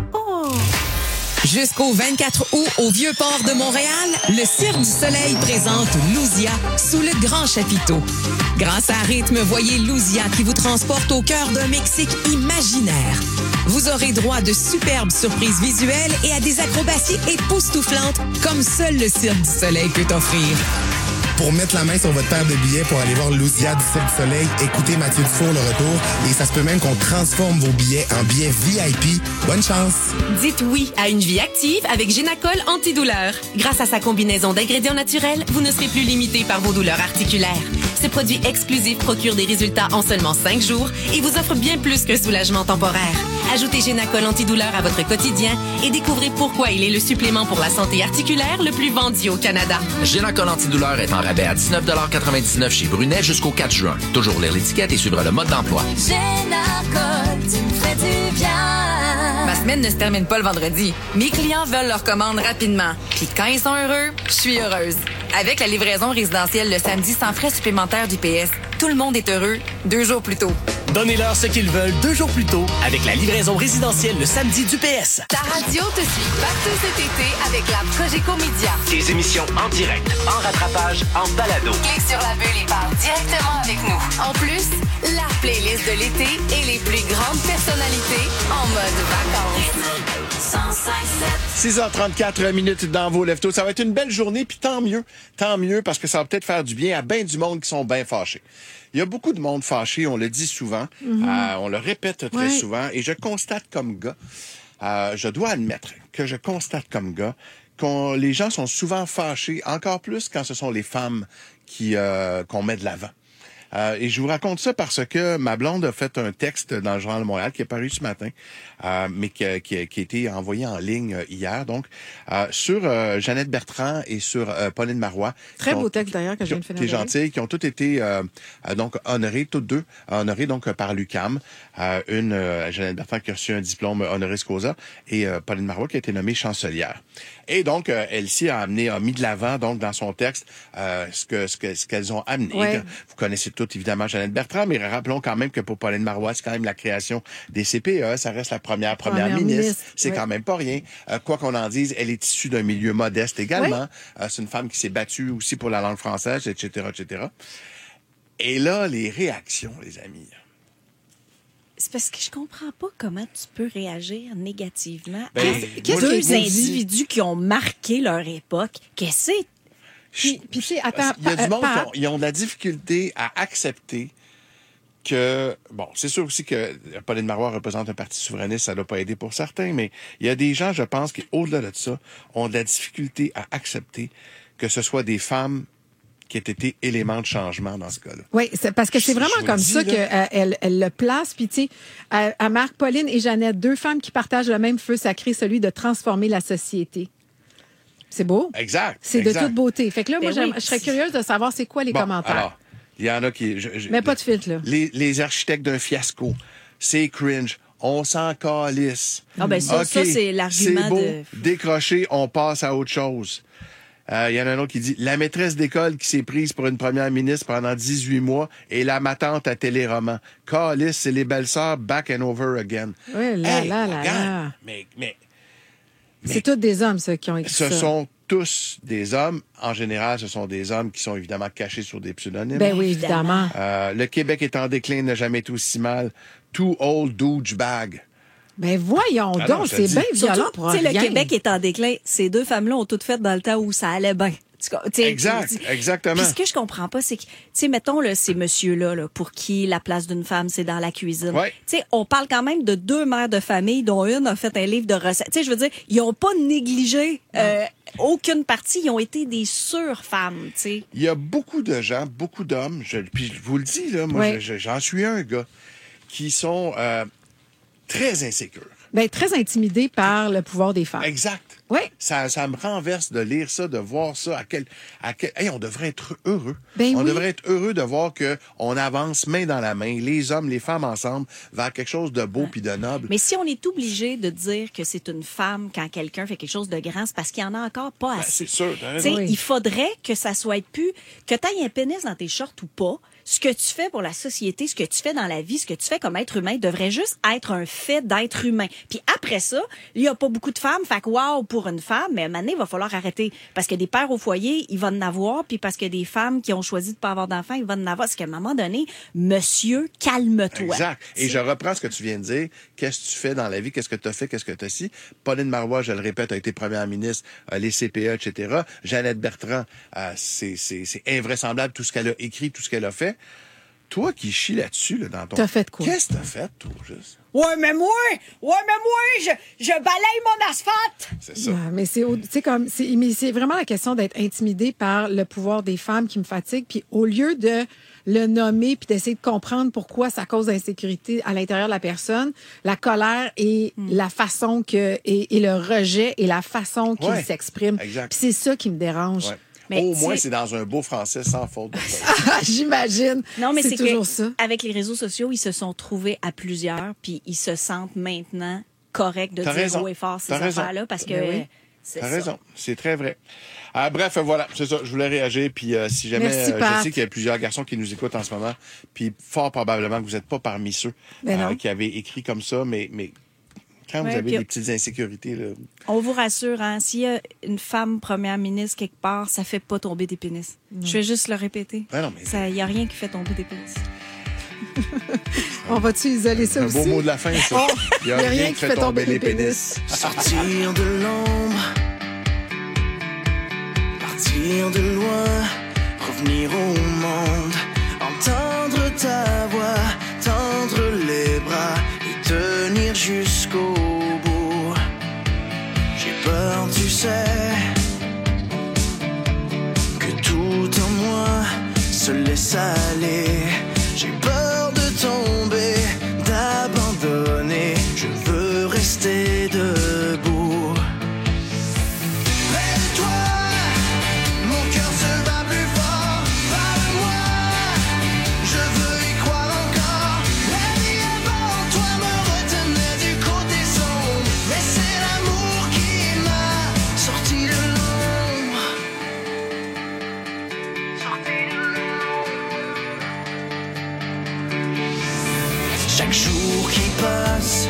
Speaker 9: Jusqu'au 24 août, au Vieux-Port de Montréal, le Cirque du Soleil présente Louzia sous le grand chapiteau. Grâce à Rythme, voyez Louzia qui vous transporte au cœur d'un Mexique imaginaire. Vous aurez droit à de superbes surprises visuelles et à des acrobaties époustouflantes comme seul le Cirque du Soleil peut offrir.
Speaker 2: Pour mettre la main sur votre paire de billets pour aller voir Lucia du Cirque du Soleil, écoutez Mathieu Dufour le retour et ça se peut même qu'on transforme vos billets en billets VIP. Bonne chance!
Speaker 4: Dites oui à une vie active avec Génacol antidouleur. Grâce à sa combinaison d'ingrédients naturels, vous ne serez plus limité par vos douleurs articulaires. Ce produit exclusif procure des résultats en seulement 5 jours et vous offre bien plus qu'un soulagement temporaire. Ajoutez Génacol antidouleur à votre quotidien et découvrez pourquoi il est le supplément pour la santé articulaire le plus vendu au Canada.
Speaker 7: Génacol antidouleur est en rabais à 19,99 $ chez Brunet jusqu'au 4 juin. Toujours lire l'étiquette et suivre le mode d'emploi.
Speaker 3: Génacol, tu me fais du bien.
Speaker 4: Ma semaine ne se termine pas le vendredi. Mes clients veulent leur commande rapidement. Puis quand ils sont heureux, je suis heureuse. Avec la livraison résidentielle le samedi sans frais supplémentaires du PS, tout le monde est heureux 2 jours plus tôt.
Speaker 11: Donnez-leur ce qu'ils veulent 2 jours plus tôt avec la livraison résidentielle le samedi du PS.
Speaker 4: Ta radio te suit partout cet été avec la Cogeco Média.
Speaker 20: Des émissions en direct, en rattrapage, en balado.
Speaker 4: Clique sur la bulle et parle directement avec nous. En plus, la playlist de l'été et les plus grandes personnalités en mode vacances.
Speaker 1: 6h34 minutes dans vos leftos. Ça va être une belle journée, puis tant mieux, parce que ça va peut-être faire du bien à bien du monde qui sont bien fâchés. Il y a beaucoup de monde fâché, on le dit souvent, on le répète très souvent, et je constate comme gars, je dois admettre que je constate comme gars, que les gens sont souvent fâchés, encore plus quand ce sont les femmes qu'on met de l'avant. Et je vous raconte ça parce que ma blonde a fait un texte dans le Journal de Montréal qui est paru ce matin, mais qui a été envoyé en ligne hier, donc sur Jeannette Bertrand et sur Pauline Marois.
Speaker 6: Très beau texte d'ailleurs que je viens de finir.
Speaker 1: T'es gentil, qui ont toutes été donc honorées, toutes deux honorées donc par l'UQAM. Jeannette Bertrand qui a reçu un diplôme honoris causa et Pauline Marois qui a été nommée chancelière. Et donc Elsie a mis de l'avant donc dans son texte ce qu'elles ont amené.
Speaker 6: Ouais.
Speaker 1: Vous connaissez toutes évidemment Jeannette Bertrand, mais rappelons quand même que pour Pauline Marois, c'est quand même la création des CPE, ça reste la première ministre. C'est quand même pas rien. Quoi qu'on en dise, elle est issue d'un milieu modeste également. C'est une femme qui s'est battue aussi pour la langue française, etc., etc. Et là, les réactions, les amis.
Speaker 5: C'est parce que je comprends pas comment tu peux réagir négativement à
Speaker 6: qu'est-ce
Speaker 5: deux individus qui ont marqué leur époque. Qu'est-ce que c'est?
Speaker 6: Puis attends,
Speaker 1: il y a du monde qui ont de la difficulté à accepter que, bon, c'est sûr aussi que Pauline Marois représente un parti souverainiste, ça ne doit pas aider pour certains, mais il y a des gens, je pense, qui, au-delà de ça, ont de la difficulté à accepter que ce soit des femmes qui aient été éléments de changement dans ce cas-là.
Speaker 6: Oui, c'est parce que c'est vraiment comme ça qu'elle le place. Puis, tu sais, à Marc, Pauline et Jeannette, 2 femmes qui partagent le même feu sacré, celui de transformer la société. C'est beau.
Speaker 1: Exact.
Speaker 6: C'est de toute beauté. Fait que là, moi, je serais curieuse de savoir c'est quoi les commentaires.
Speaker 1: Alors, il y en a qui...
Speaker 6: Mais pas de filtre, là.
Speaker 1: Les architectes d'un fiasco, c'est cringe. On s'en calisse.
Speaker 5: Ah ben ça, ça c'est l'argument
Speaker 1: c'est beau, décroché, on passe à autre chose. Il y en a un autre qui dit « La maîtresse d'école qui s'est prise pour une première ministre pendant 18 mois et la matante à téléroman. Calisse, c'est les belles-sœurs back and over again. »
Speaker 6: Oui, là.
Speaker 1: Mais
Speaker 6: c'est tous des hommes, ceux qui ont écrit ça.
Speaker 1: Ce sont tous des hommes. En général, ce sont des hommes qui sont évidemment cachés sur des pseudonymes.
Speaker 6: Ben oui, évidemment.
Speaker 1: Le Québec est en déclin, n'a jamais été aussi mal. Too old douchebag.
Speaker 6: Ben voyons donc, c'est bien violent pour rien.
Speaker 5: Le Québec est en déclin. Ces 2 femmes-là ont toutes fait dans le temps où ça allait bien.
Speaker 1: Exactement.
Speaker 5: Puis ce que je comprends pas, c'est que, tu sais, mettons, là, ces messieurs-là, là, pour qui la place d'une femme, c'est dans la cuisine.
Speaker 1: Ouais.
Speaker 5: Tu sais, on parle quand même de 2 mères de famille, dont une a fait un livre de recettes. Tu sais, je veux dire, ils ont pas négligé aucune partie. Ils ont été des sur-femmes, tu sais.
Speaker 1: Il y a beaucoup de gens, beaucoup d'hommes, puis je vous le dis, là, moi, j'en suis un gars, qui sont très insécures.
Speaker 6: Ben, très intimidés par le pouvoir des femmes.
Speaker 1: Exact.
Speaker 6: Oui.
Speaker 1: Ça me renverse de lire ça, de voir ça. Hey, on devrait être heureux.
Speaker 6: On
Speaker 1: devrait être heureux de voir qu'on avance main dans la main, les hommes, les femmes ensemble, vers quelque chose de beau puis de noble.
Speaker 5: Mais si on est obligé de dire que c'est une femme quand quelqu'un fait quelque chose de grand, c'est parce qu'il y en a encore pas assez.
Speaker 1: C'est sûr.
Speaker 5: Il faudrait que ça soit plus... Que tu aies un pénis dans tes shorts ou pas, ce que tu fais pour la société, ce que tu fais dans la vie, ce que tu fais comme être humain devrait juste être un fait d'être humain. Puis après ça, il y a pas beaucoup de femmes, fait que wow pour une femme, mais à un moment donné, il va falloir arrêter. Parce que des pères au foyer, il va en avoir, puis parce que des femmes qui ont choisi de pas avoir d'enfants, il va en avoir. Parce qu'à un moment donné, monsieur, calme-toi.
Speaker 1: Exact. Et je reprends ce que tu viens de dire. Qu'est-ce que tu fais dans la vie? Qu'est-ce que tu as fait? Qu'est-ce que tu as si? Pauline Marois, je le répète, a été première ministre, les CPE, etc. Jeannette Bertrand, c'est invraisemblable tout ce qu'elle a écrit, tout ce qu'elle a fait. Toi qui chies là-dessus, dans ton...
Speaker 6: T'as fait quoi?
Speaker 1: Qu'est-ce que t'as fait, toi, juste?
Speaker 5: Ouais, mais moi, je balaye mon asphalte.
Speaker 1: C'est ça.
Speaker 6: Ouais, mais c'est vraiment la question d'être intimidé par le pouvoir des femmes qui me fatigue. Puis au lieu de le nommer puis d'essayer de comprendre pourquoi ça cause d'insécurité à l'intérieur de la personne, la colère et la façon et le rejet et la façon qu'il s'exprime. Puis c'est ça qui me dérange.
Speaker 1: Ouais. Mais au moins, c'est dans un beau français sans faute.
Speaker 6: J'imagine.
Speaker 5: Non, mais c'est
Speaker 6: toujours
Speaker 5: que
Speaker 6: ça.
Speaker 5: Avec les réseaux sociaux, ils se sont trouvés à plusieurs, puis ils se sentent maintenant corrects de dire haut et fort ces affaires-là, parce que c'est ça.
Speaker 1: T'as raison, c'est très vrai. Bref, voilà, c'est ça, je voulais réagir, puis si jamais, je sais qu'il y a plusieurs garçons qui nous écoutent en ce moment, puis fort probablement que vous n'êtes pas parmi ceux qui avaient écrit comme ça, mais quand vous avez des petites insécurités... Là...
Speaker 5: On vous rassure, hein, s'il y a une femme première ministre quelque part, ça fait pas tomber des pénis. Je vais juste le répéter. Il n'y a rien qui fait tomber des pénis.
Speaker 6: On va-tu isoler ça aussi?
Speaker 1: Un beau mot de la fin, ça. Il n'y a rien qui fait tomber les pénis.
Speaker 3: Sortir de l'ombre, partir de loin, revenir au monde, entendre ta voix, tendre les bras et tenir jusqu'au bout. J'ai peur, tu sais, que tout en moi se laisse aller. J'ai peur de tomber, d'abandonner. Je veux rester debout. Près de toi, mon cœur se bat plus fort. Parle-moi, je veux y croire encore. La vie avant toi me retenait du côté sombre, mais c'est l'amour qui m'a sorti de l'ombre. Chaque jour qui passe,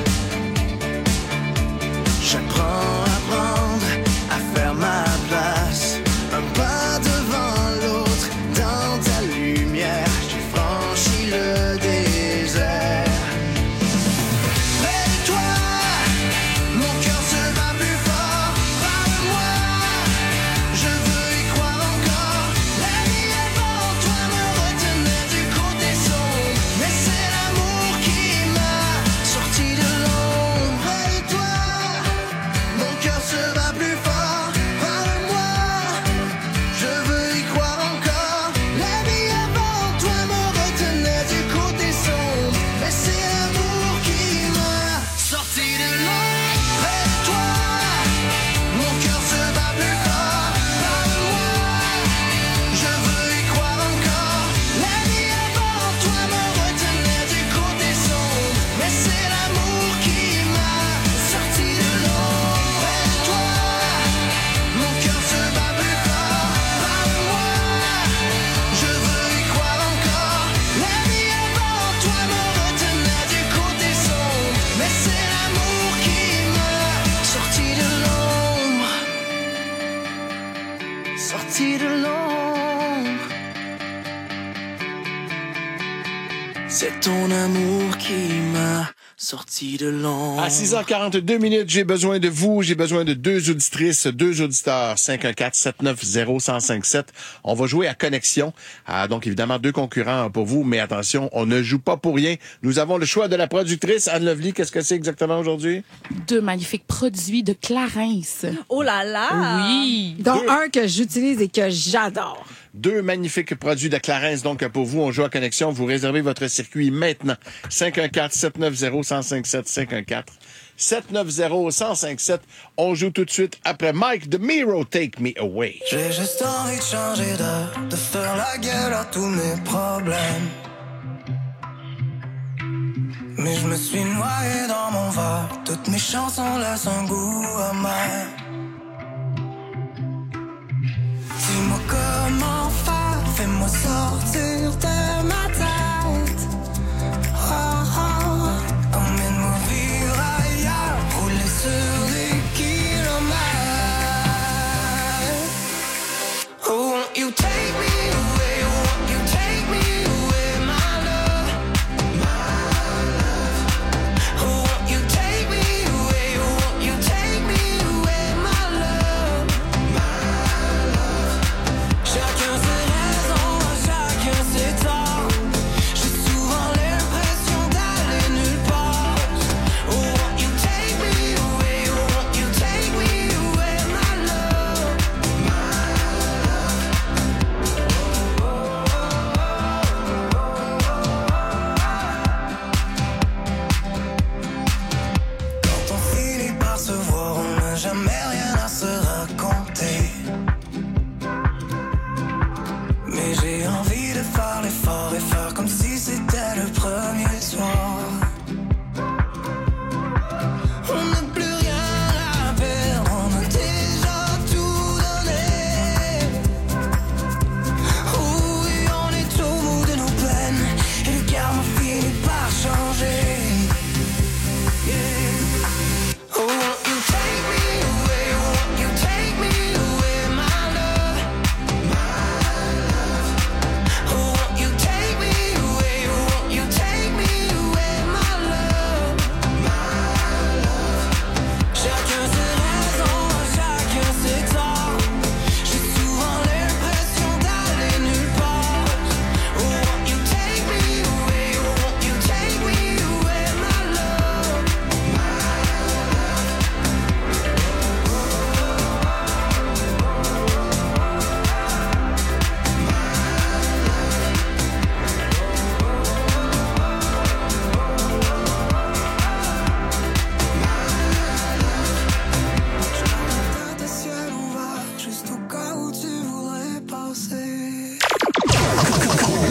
Speaker 3: j'apprends à prendre, à faire ma place. Un pas devant l'autre, dans ta lumière, j'ai franchi le désert. Près de toi, mon cœur se bat plus fort. Parle-moi, je veux y croire encore. La vie avant toi me retenait du côté sombre, mais c'est l'amour qui m'a sorti de l'ombre. Près de toi, mon cœur se bat plus fort. Parle-moi, je veux y croire encore. La vie avant toi me retenait du côté sombre, mais c'est l'amour qui m'a sorti de l'ombre. Près de toi, mon cœur se bat plus fort. Parle-moi, je veux y croire encore. La vie avant toi me retenait du côté sombre, mais c'est l'amour qui m'a sorti de l'ombre. Près de toi, mon cœur se bat plus fort. Parle-moi, je veux y croire encore. La vie avant toi me retenait du côté sombre, mais c'est l'amour qui m'a sorti de l'ombre. Sorti de l'ombre. C'est ton amour qui m'a sorti de l'ombre.
Speaker 1: À 6h42, j'ai besoin de vous. J'ai besoin de 2 auditrices, 2 auditeurs. 514-790-1057. On va jouer à Connexion. Donc, évidemment, 2 concurrents pour vous. Mais attention, on ne joue pas pour rien. Nous avons le choix de la productrice. Anne Lovely, qu'est-ce que c'est exactement aujourd'hui?
Speaker 12: 2 magnifiques produits de Clarins.
Speaker 5: Oh là là!
Speaker 12: Oui!
Speaker 6: Dont un que j'utilise et que j'adore.
Speaker 1: 2 magnifiques produits de Clarins. Donc, pour vous, on joue à Connexion. Vous réservez votre circuit maintenant. 514-790-1057. 514-790-1057. On joue tout de suite après Mike de Miro, Take Me Away.
Speaker 3: J'ai juste envie de changer de faire la gueule à tous mes problèmes. Mais je me suis noyé dans mon verre. Toutes mes chansons laissent un goût amer. Dis-moi comment faire, fais-moi sortir de ma tête.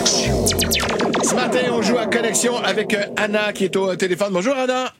Speaker 1: Ce matin, on joue à Connexion avec Anna qui est au téléphone. Bonjour, Anna.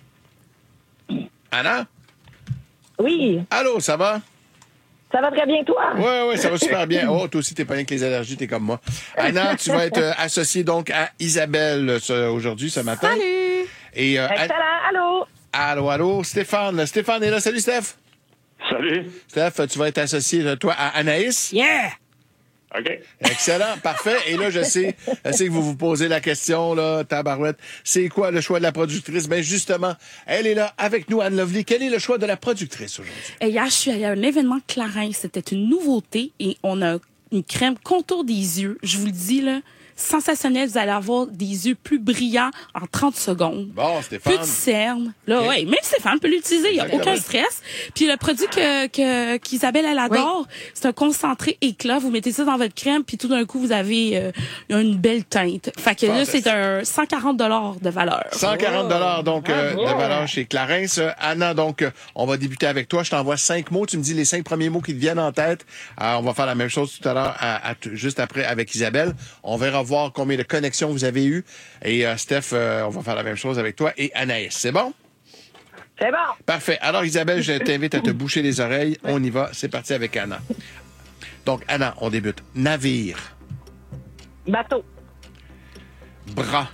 Speaker 1: Anna?
Speaker 13: Oui.
Speaker 1: Allô, ça va?
Speaker 13: Ça va très bien, toi?
Speaker 1: Oui, ça va super bien. Oh, toi aussi, t'es pas rien que les allergies, t'es comme moi. Anna, tu vas être associée donc à Isabelle aujourd'hui, ce matin.
Speaker 13: Salut!
Speaker 1: Et,
Speaker 13: excellent, allô?
Speaker 1: Allô. Stéphane est là. Salut, Steph.
Speaker 14: Salut.
Speaker 1: Steph, tu vas être associé, toi, à Anaïs.
Speaker 13: Yeah!
Speaker 14: OK.
Speaker 1: Excellent, parfait. Et là, je sais que vous vous posez la question, là, tabarouette. C'est quoi le choix de la productrice? Ben justement, elle est là avec nous, Anne Lovely. Quel est le choix de la productrice aujourd'hui?
Speaker 12: Hier, je suis allée à un événement Clarins. C'était une nouveauté et on a une crème contour des yeux. Je vous le dis, là, sensationnel. Vous allez avoir des yeux plus brillants en 30 secondes.
Speaker 1: Bon, Stéphane.
Speaker 12: Plus de cernes. Là,
Speaker 1: Okay.
Speaker 12: ouais, même Stéphane peut l'utiliser. Il n'y a aucun stress. Puis le produit qu'Isabelle, elle adore, c'est un concentré éclat. Vous mettez ça dans votre crème, puis tout d'un coup, vous avez une belle teinte. Fait que là, c'est un 140 $ de valeur.
Speaker 1: 140 $ donc de valeur chez Clarins. Anna, donc, on va débuter avec toi. Je t'envoie 5 mots. Tu me dis les 5 premiers mots qui te viennent en tête. On va faire la même chose tout à l'heure, juste après avec Isabelle. On verra voir combien de connexions vous avez eues. Et Steph, on va faire la même chose avec toi et Anaïs. C'est bon?
Speaker 13: C'est bon.
Speaker 1: Parfait. Alors, Isabelle, je t'invite à te boucher les oreilles. On y va. C'est parti avec Anna. Donc, Anna, on débute. Navire.
Speaker 13: Bateau.
Speaker 1: Bras.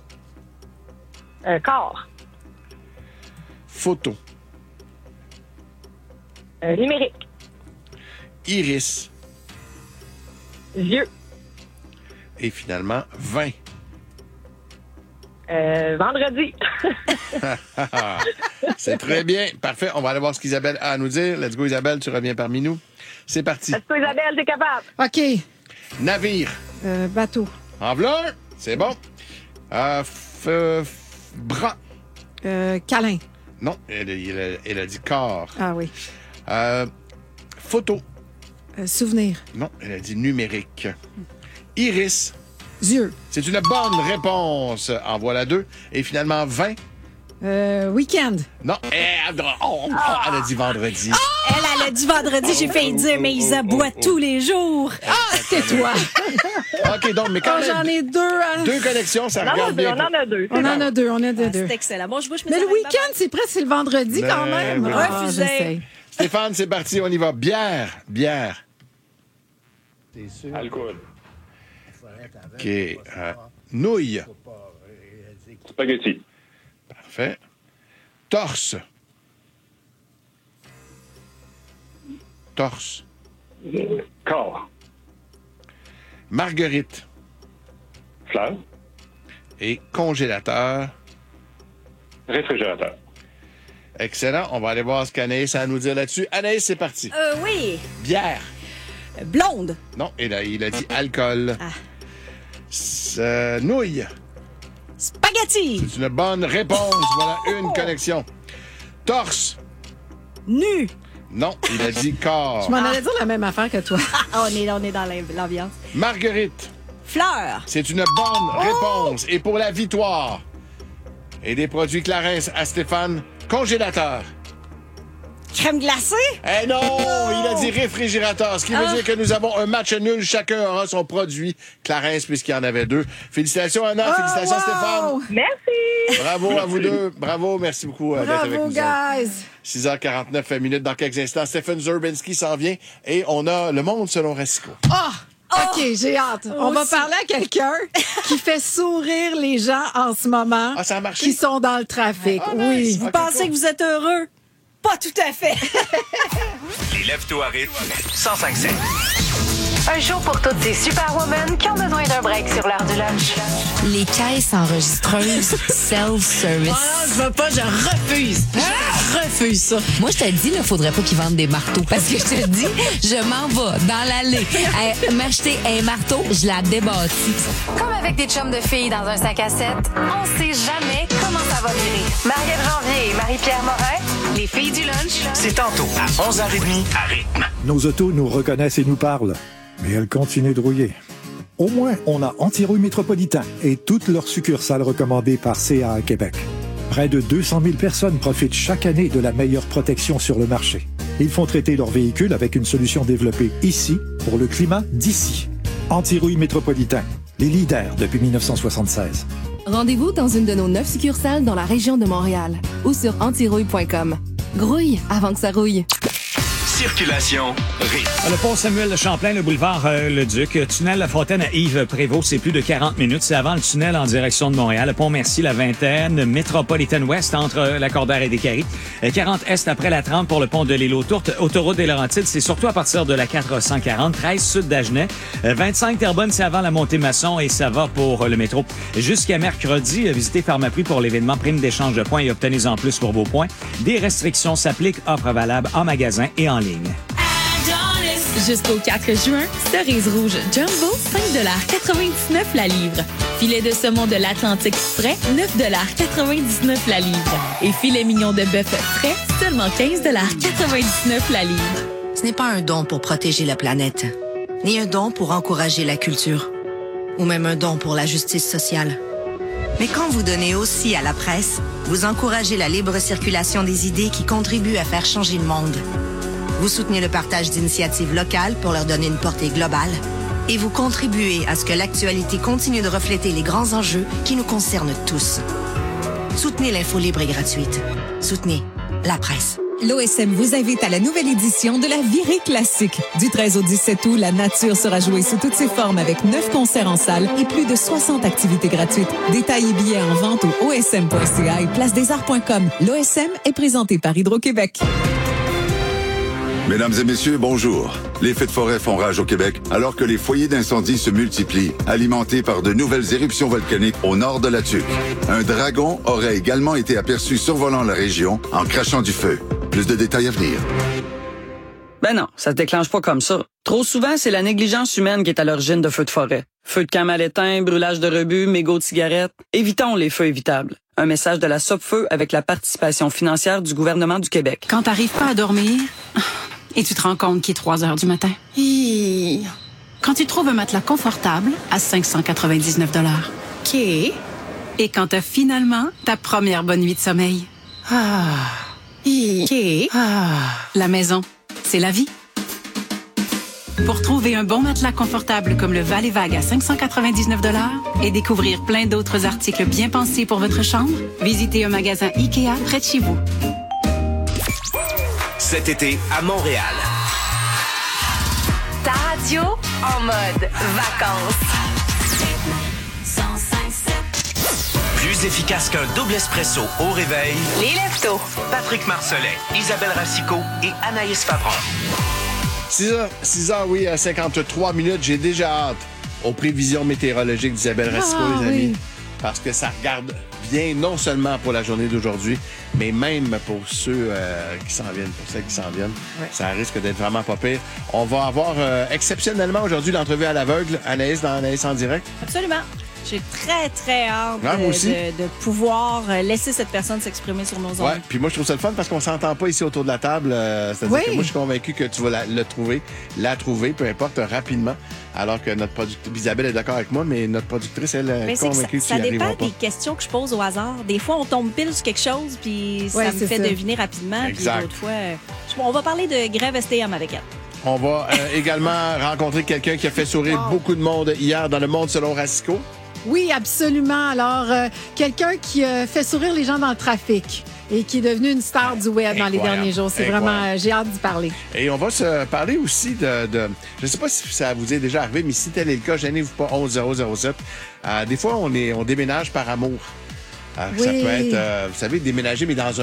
Speaker 13: Corps.
Speaker 1: Photo.
Speaker 13: Numérique.
Speaker 1: Iris.
Speaker 13: Yeux.
Speaker 1: Et finalement, vin.
Speaker 13: Vendredi.
Speaker 1: C'est très bien. Parfait. On va aller voir ce qu'Isabelle a à nous dire. Let's go, Isabelle. Tu reviens parmi nous. C'est parti.
Speaker 13: Est-ce que Isabelle, t'es capable?
Speaker 6: OK.
Speaker 1: Navire.
Speaker 6: Bateau.
Speaker 1: En v'là un. C'est bon. Bras.
Speaker 6: Câlin.
Speaker 1: Non, elle a dit corps.
Speaker 6: Ah oui.
Speaker 1: Photo.
Speaker 6: Souvenir.
Speaker 1: Non, elle a dit numérique. Iris.
Speaker 6: Yeux.
Speaker 1: C'est une bonne réponse. En voilà 2. Et finalement, 20.
Speaker 6: Week-end.
Speaker 1: Non, elle a dit vendredi.
Speaker 5: Elle a dit vendredi, j'ai failli dire, mais Isa boit tous les jours.
Speaker 6: C'est toi.
Speaker 1: OK, donc, mais quand même...
Speaker 6: J'en ai 2. Hein.
Speaker 1: 2 connexions, ça regarde bien.
Speaker 13: On en a 2.
Speaker 6: On en a 2.
Speaker 5: C'est excellent. Bon, je bouge mes
Speaker 6: Mais le
Speaker 5: oreilles,
Speaker 6: week-end, c'est presque le vendredi quand même.
Speaker 1: oui.
Speaker 5: Refusé.
Speaker 1: Stéphane, c'est parti, on y va. Bière.
Speaker 14: T'es sûr? Alcool.
Speaker 1: OK. Nouilles.
Speaker 14: Spaghetti.
Speaker 1: Parfait. Torse.
Speaker 14: Corps.
Speaker 1: Marguerite.
Speaker 14: Fleur.
Speaker 1: Et congélateur.
Speaker 14: Réfrigérateur.
Speaker 1: Excellent. On va aller voir ce qu'Anaïs a à nous dire là-dessus. Anaïs, c'est parti.
Speaker 5: Oui.
Speaker 1: Bière.
Speaker 5: Blonde.
Speaker 1: Non, il a dit alcool. Nouilles.
Speaker 5: Spaghetti.
Speaker 1: C'est une bonne réponse. Voilà une connexion. Torse.
Speaker 5: Nu.
Speaker 1: Non, il a dit corps.
Speaker 6: Je m'en allais dire la même affaire que toi.
Speaker 5: On est dans l'ambiance.
Speaker 1: Marguerite.
Speaker 5: Fleur.
Speaker 1: C'est une bonne réponse. Et pour la victoire et des produits Clarins à Stéphane, congélateur.
Speaker 5: Crème glacée?
Speaker 1: Eh non! Il a dit réfrigérateur, ce qui veut dire que nous avons un match nul. Chacun aura son produit Clarins puisqu'il y en avait 2. Félicitations, Anna. Félicitations, Stéphane.
Speaker 13: Merci.
Speaker 1: Bravo à vous deux. Bravo. Merci beaucoup d'être avec nous.
Speaker 6: Bravo, guys.
Speaker 1: 6h49 minutes. Dans quelques instants, Stephen Zurbinski s'en vient et on a Le Monde selon Racicot.
Speaker 6: OK, j'ai hâte. On va parler à quelqu'un qui fait sourire les gens en ce moment.
Speaker 1: Ah, ça a marché?
Speaker 6: Qui sont dans le trafic. Oui.
Speaker 5: Vous pensez que vous êtes heureux? Pas tout à fait.
Speaker 20: Les Lève-tôt à rythme. 105.7.
Speaker 8: Un show pour toutes ces superwomen qui ont besoin d'un break sur l'heure du lunch.
Speaker 22: Les caisses enregistreuses self-service.
Speaker 12: Je veux pas, je refuse. Je refuse ça.
Speaker 22: Moi, je te dis, il faudrait pas qu'ils vendent des marteaux. Parce que je te dis, je m'en vais dans l'allée m'acheter un marteau, je la débâtis.
Speaker 8: Comme avec des chums de filles dans un sac à 7, on sait jamais comment ça va virer. Marie-Ève Janvier et Marie-Pierre Morin, les filles du lunch.
Speaker 20: C'est tantôt à 11h30 à rythme.
Speaker 15: Nos autos nous reconnaissent et nous parlent, mais elles continuent de rouiller. Au moins, on a Antirouille Métropolitain et toutes leurs succursales recommandées par CA Québec. Près de 200 000 personnes profitent chaque année de la meilleure protection sur le marché. Ils font traiter leurs véhicules avec une solution développée ici pour le climat d'ici. Antirouille Métropolitain. Les leaders depuis 1976.
Speaker 10: Rendez-vous dans une de nos 9 succursales dans la région de Montréal ou sur antirouille.com. Grouille avant que ça rouille.
Speaker 20: Circulation rythme.
Speaker 16: Le pont Samuel de Champlain, le boulevard Le Duc, tunnel La Fontaine à Yves-Prévost, c'est plus de 40 minutes. C'est avant le tunnel en direction de Montréal. Le pont Mercier, la Vingtaine, Metropolitan West entre Lacordaire et Descaries. 40 Est après la 30 pour le pont de l'Île aux Tourtes. Autoroute des Laurentides, c'est surtout à partir de la 440. 13 sud d'Agenais. 25 Terrebonne, c'est avant la montée Masson et ça va pour le métro. Jusqu'à mercredi, visitez Pharmaprix pour l'événement prime d'échange de points et obtenez-en plus pour vos points. Des restrictions s'appliquent. Offre valable en magasin et en ligne.
Speaker 4: Jusqu'au 4 juin, cerise rouge Jumbo, 5,99$ la livre. Filet de saumon de l'Atlantique frais, 9,99$ la livre. Et filet mignon de bœuf frais, seulement 15,99$ la livre.
Speaker 17: Ce n'est pas un don pour protéger la planète, ni un don pour encourager la culture, ou même un don pour la justice sociale. Mais quand vous donnez aussi à la presse, vous encouragez la libre circulation des idées qui contribuent à faire changer le monde. Vous soutenez le partage d'initiatives locales pour leur donner une portée globale. Et vous contribuez à ce que l'actualité continue de refléter les grands enjeux qui nous concernent tous. Soutenez l'info libre et gratuite. Soutenez la presse.
Speaker 18: L'OSM vous invite à la nouvelle édition de la Virée Classique. Du 13 au 17 août, la nature sera jouée sous toutes ses formes avec 9 concerts en salle et plus de 60 activités gratuites. Détails et billets en vente au osm.ca et placedesarts.com. L'OSM est présenté par Hydro-Québec.
Speaker 19: Mesdames et messieurs, bonjour. Les feux de forêt font rage au Québec alors que les foyers d'incendie se multiplient, alimentés par de nouvelles éruptions volcaniques au nord de la Tuque. Un dragon aurait également été aperçu survolant la région en crachant du feu. Plus de détails à venir.
Speaker 21: Ben non, ça se déclenche pas comme ça. Trop souvent, c'est la négligence humaine qui est à l'origine de feux de forêt. Feux de camp mal éteints, brûlage de rebut, mégots de cigarettes. Évitons les feux évitables. Un message de la Sopfeu avec la participation financière du gouvernement du Québec.
Speaker 27: Quand t'arrives pas à dormir et tu te rends compte qu'il est 3 heures du matin. Quand tu trouves un matelas confortable à 599 $. OK. Et quand t'as finalement ta première bonne nuit de sommeil. OK. La maison, c'est la vie. Pour trouver un bon matelas confortable comme le Val-et-Vague à 599 $ et découvrir plein d'autres articles bien pensés pour votre chambre, visitez un magasin IKEA près de chez vous.
Speaker 20: Cet été à Montréal.
Speaker 8: Ta radio en mode vacances.
Speaker 20: Plus efficace qu'un double espresso au réveil.
Speaker 8: Les Leftos.
Speaker 20: Patrick Marcellet, Isabelle Racicot et Anaïs Fabron.
Speaker 1: 6h, oui, à 53 minutes. J'ai déjà hâte aux prévisions météorologiques d'Isabelle Racicot, les amis. Oui. Parce que ça regarde bien, non seulement pour la journée d'aujourd'hui, mais même pour ceux qui s'en viennent, pour celles qui s'en viennent. Ouais. Ça risque d'être vraiment pas pire. On va avoir exceptionnellement aujourd'hui l'entrevue à l'aveugle. Anaïs, dans Anaïs en direct.
Speaker 5: Absolument. J'ai très, très hâte de pouvoir laisser cette personne s'exprimer sur nos ondes.
Speaker 1: Ouais, puis moi, je trouve ça le fun parce qu'on s'entend pas ici autour de la table. C'est-à-dire que moi, je suis convaincu que tu vas la trouver, peu importe, rapidement. Alors que notre productrice, Isabelle est d'accord avec moi, mais notre productrice, elle est convaincue que tu y arriveras pas.
Speaker 5: Ça dépend des questions que je pose au hasard. Des fois, on tombe pile sur quelque chose, puis ça me fait deviner rapidement.
Speaker 1: Exact.
Speaker 5: Puis d'autres fois, on va parler de grève STM avec elle.
Speaker 1: On va également rencontrer quelqu'un qui a fait sourire beaucoup de monde hier dans le Monde selon Racicot.
Speaker 6: Oui, absolument. Alors, quelqu'un qui fait sourire les gens dans le trafic et qui est devenu une star du web dans les derniers jours. C'est vraiment, j'ai hâte d'y parler. Et on va se parler aussi de je ne sais pas si ça vous est déjà arrivé, mais si tel est le cas, gênez-vous pas, 11007. Des fois, on déménage par amour. Oui. Ça peut être, vous savez, déménager, mais dans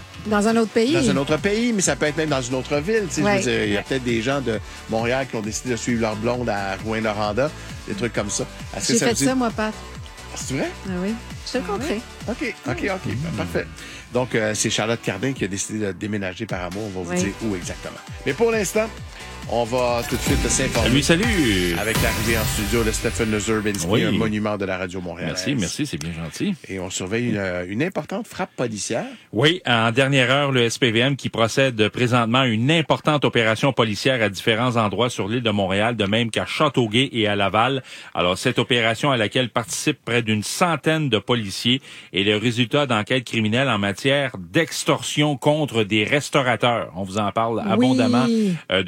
Speaker 6: un autre pays. Dans un autre pays, mais ça peut être même dans une autre ville. Ouais. Il y a peut-être des gens de Montréal qui ont décidé de suivre leur blonde à Rouyn-Noranda, des trucs comme ça. J'ai fait ça, moi, Pat. C'est vrai? Ah oui. Je te le compterai. OK. Parfait. Donc, c'est Charlotte Cardin qui a décidé de déménager par amour. On va vous dire où exactement. Mais pour l'instant, on va tout de suite s'informer.
Speaker 28: Salut!
Speaker 1: Avec l'arrivée en studio de Stephen Zurbinski, un monument de la radio Montréal.
Speaker 28: Merci, c'est bien gentil.
Speaker 1: Et on surveille une importante frappe policière.
Speaker 28: Oui, en dernière heure, le SPVM qui procède présentement à une importante opération policière à différents endroits sur l'île de Montréal, de même qu'à Châteauguay et à Laval. Alors, cette opération à laquelle participent près d'une centaine de policiers est le résultat d'enquêtes criminelles en matière d'extorsion contre des restaurateurs. On vous en parle abondamment depuis plusieurs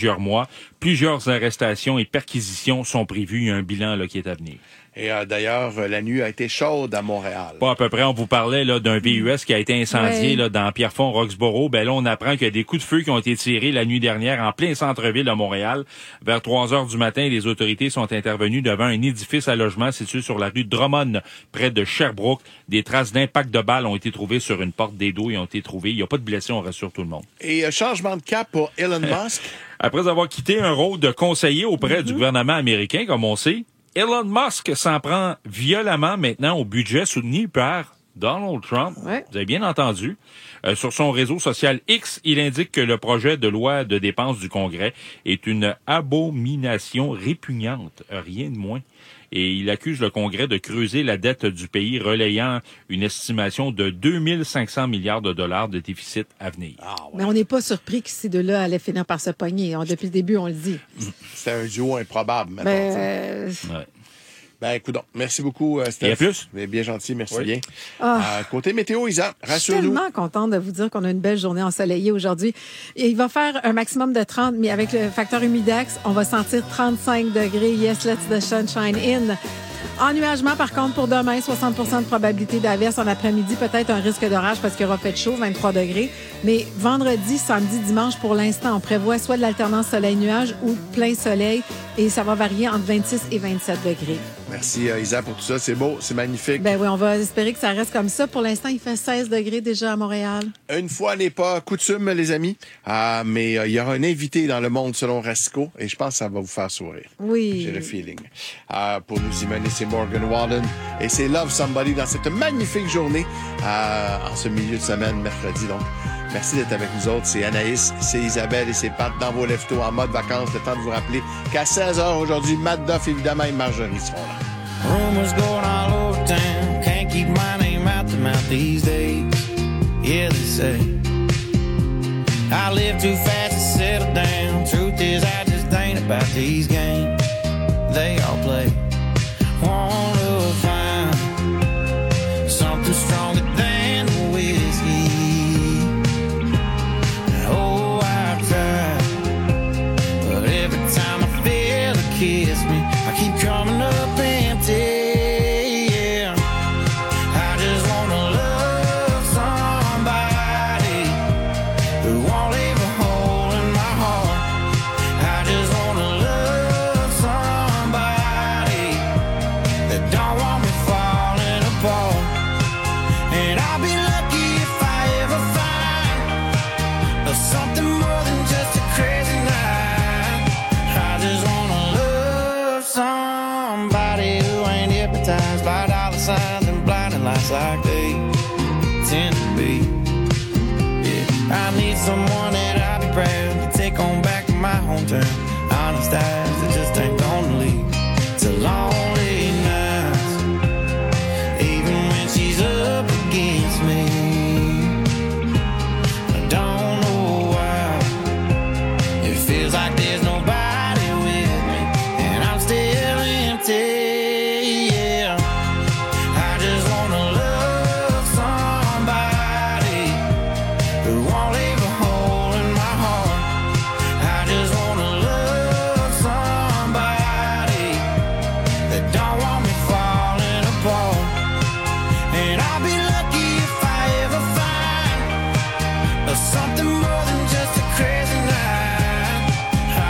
Speaker 28: plusieurs mois. Plusieurs arrestations et perquisitions sont prévues. Il y a un bilan là, qui est à venir.
Speaker 1: Et d'ailleurs, la nuit a été chaude à Montréal.
Speaker 28: Pas à peu près. On vous parlait là d'un VUS qui a été incendié là dans Pierrefonds, Roxborough. Ben là, on apprend qu'il y a des coups de feu qui ont été tirés la nuit dernière en plein centre-ville de Montréal. Vers 3 heures du matin, les autorités sont intervenues devant un édifice à logement situé sur la rue Drummond, près de Sherbrooke. Des traces d'impact de balles ont été trouvées sur une porte. Des dos ont été trouvées. Il n'y a pas de blessés, on rassure tout le monde.
Speaker 1: Et changement de cap pour Elon Musk.
Speaker 28: Après avoir quitté un rôle de conseiller auprès du gouvernement américain, comme on sait, Elon Musk s'en prend violemment maintenant au budget soutenu par Donald Trump. Ouais. Vous avez bien entendu. Sur son réseau social X, il indique que le projet de loi de dépenses du Congrès est une abomination répugnante, rien de moins. Et il accuse le Congrès de creuser la dette du pays, relayant une estimation de 2500 milliards de dollars de déficit à venir.
Speaker 6: Ah, ouais. Mais on n'est pas surpris que ces deux-là allaient finir par se pogner. Depuis le début, on le dit.
Speaker 1: C'était un duo improbable. Maintenant, Ben, écoute, merci beaucoup, Steph.
Speaker 28: Et à plus.
Speaker 1: Bien gentil, merci bien. Côté météo, Isa, rassure-nous.
Speaker 6: Je suis tellement contente de vous dire qu'on a une belle journée ensoleillée aujourd'hui. Et il va faire un maximum de 30, mais avec le facteur humidex, on va sentir 35 degrés. Yes, let the sunshine in. Ennuagement, par contre, pour demain, 60% de probabilité d'averse. En après-midi, peut-être un risque d'orage parce qu'il aura fait chaud, 23 degrés. Mais vendredi, samedi, dimanche, pour l'instant, on prévoit soit de l'alternance soleil-nuage ou plein soleil. Et ça va varier entre 26 et 27 degrés.
Speaker 1: Merci, Isa, pour tout ça. C'est beau, c'est magnifique.
Speaker 6: Ben oui, on va espérer que ça reste comme ça. Pour l'instant, il fait 16 degrés déjà à Montréal.
Speaker 1: Une fois n'est pas coutume, les amis. Mais il y aura un invité dans le monde selon Rasco. Et je pense que ça va vous faire sourire.
Speaker 6: Oui.
Speaker 1: J'ai le feeling. Pour nous y mener, c'est Morgan Wallen. Et c'est Love Somebody dans cette magnifique journée en ce milieu de semaine, mercredi. Donc, merci d'être avec nous autres. C'est Anaïs, c'est Isabelle et c'est Pat dans vos leftos en mode vacances. Le temps de vous rappeler qu'à 16h aujourd'hui, Matt Duff, évidemment, et Marjorie seront là.
Speaker 2: Rumors going all over town. Can't keep my name out the mouth these days. Yeah, they say I live too fast to settle down. Truth is, I just ain't about these games they all play. Wanna find something stronger than the whiskey. Oh, I've tried, but every time I feel it kiss me, I keep coming up empty. Yeah, I just wanna love somebody who won't leave a hole in my heart. I just wanna love somebody that don't want me falling apart. And I'll be lucky if I ever find something more than just a crazy night. I just wanna love somebody who ain't hypnotized by dollar signs and blinding lights like they tend to be. Yeah, I need someone that I'll be proud to take on back to my hometown. Honest eyes that just ain't gonna leave. It's a lonely night, even when she's up against me. I don't know why it feels like there's nobody with me, and I'm still empty. Yeah, I just wanna love somebody who won't leave a hole in my heart. I just wanna love somebody that don't want me falling apart. And I'll be lucky if I ever find something more than just a crazy night. I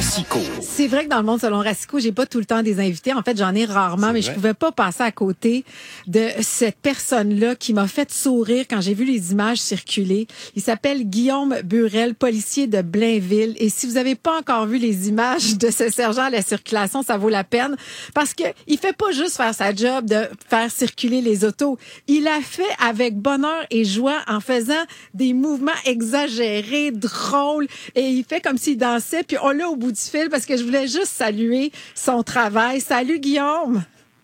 Speaker 20: Racicot.
Speaker 6: C'est vrai que dans le monde selon Racicot, j'ai pas tout le temps des invités. En fait, j'en ai rarement, mais je pouvais pas passer à côté de cette personne-là qui m'a fait sourire quand j'ai vu les images circuler. Il s'appelle Guillaume Burel, policier de Blainville. Et si vous avez pas encore vu les images de ce sergent à la circulation, ça vaut la peine parce que il fait pas juste faire sa job de faire circuler les autos. Il a fait avec bonheur et joie en faisant des mouvements exagérés, drôles, et il fait comme s'il dansait, puis on l'a au bout du fil parce que je voulais juste saluer son travail. Salut Guillaume!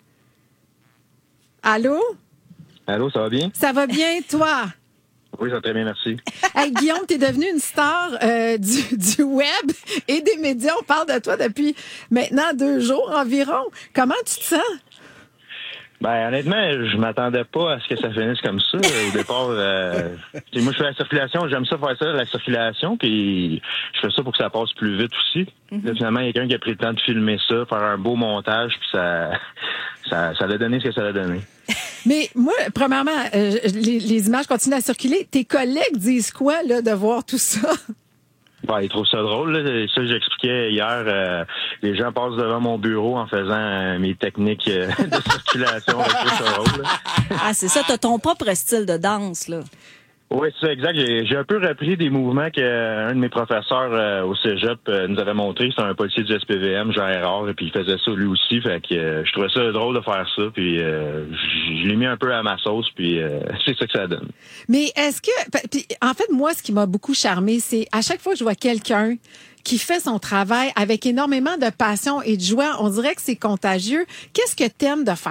Speaker 6: Allô?
Speaker 3: Allô, ça va bien?
Speaker 6: Ça va bien, toi?
Speaker 3: Oui, ça va très bien, merci.
Speaker 6: Hey, Guillaume, t'es devenu une star du web et des médias. On parle de toi depuis maintenant 2 jours environ. Comment tu te sens?
Speaker 3: Ben, honnêtement, je m'attendais pas à ce que ça finisse comme ça. Au départ, moi, je fais la circulation, j'aime ça faire ça, la circulation, puis je fais ça pour que ça passe plus vite aussi. Là, finalement, il y a quelqu'un qui a pris le temps de filmer ça, faire un beau montage, puis ça a donné ce que ça a donné.
Speaker 6: Mais moi, premièrement, les images continuent à circuler. Tes collègues disent quoi, là, de voir tout ça?
Speaker 3: Ben, ils trouvent ça drôle, là. Ça, j'expliquais hier. Les gens passent devant mon bureau en faisant mes techniques de circulation. Ils trouvent ça drôle, là.
Speaker 5: Ah, c'est ça, t'as ton propre style de danse, là.
Speaker 3: Oui, c'est ça, exact. J'ai un peu repris des mouvements qu'un de mes professeurs au cégep nous avait montré. C'est un policier du SPVM, Jean Erard, et puis il faisait ça lui aussi. Fait que je trouvais ça drôle de faire ça, puis je l'ai mis un peu à ma sauce, puis c'est ça que ça donne.
Speaker 6: Mais est-ce que... En fait, moi, ce qui m'a beaucoup charmé, c'est à chaque fois que je vois quelqu'un qui fait son travail avec énormément de passion et de joie, on dirait que c'est contagieux. Qu'est-ce que t'aimes de faire?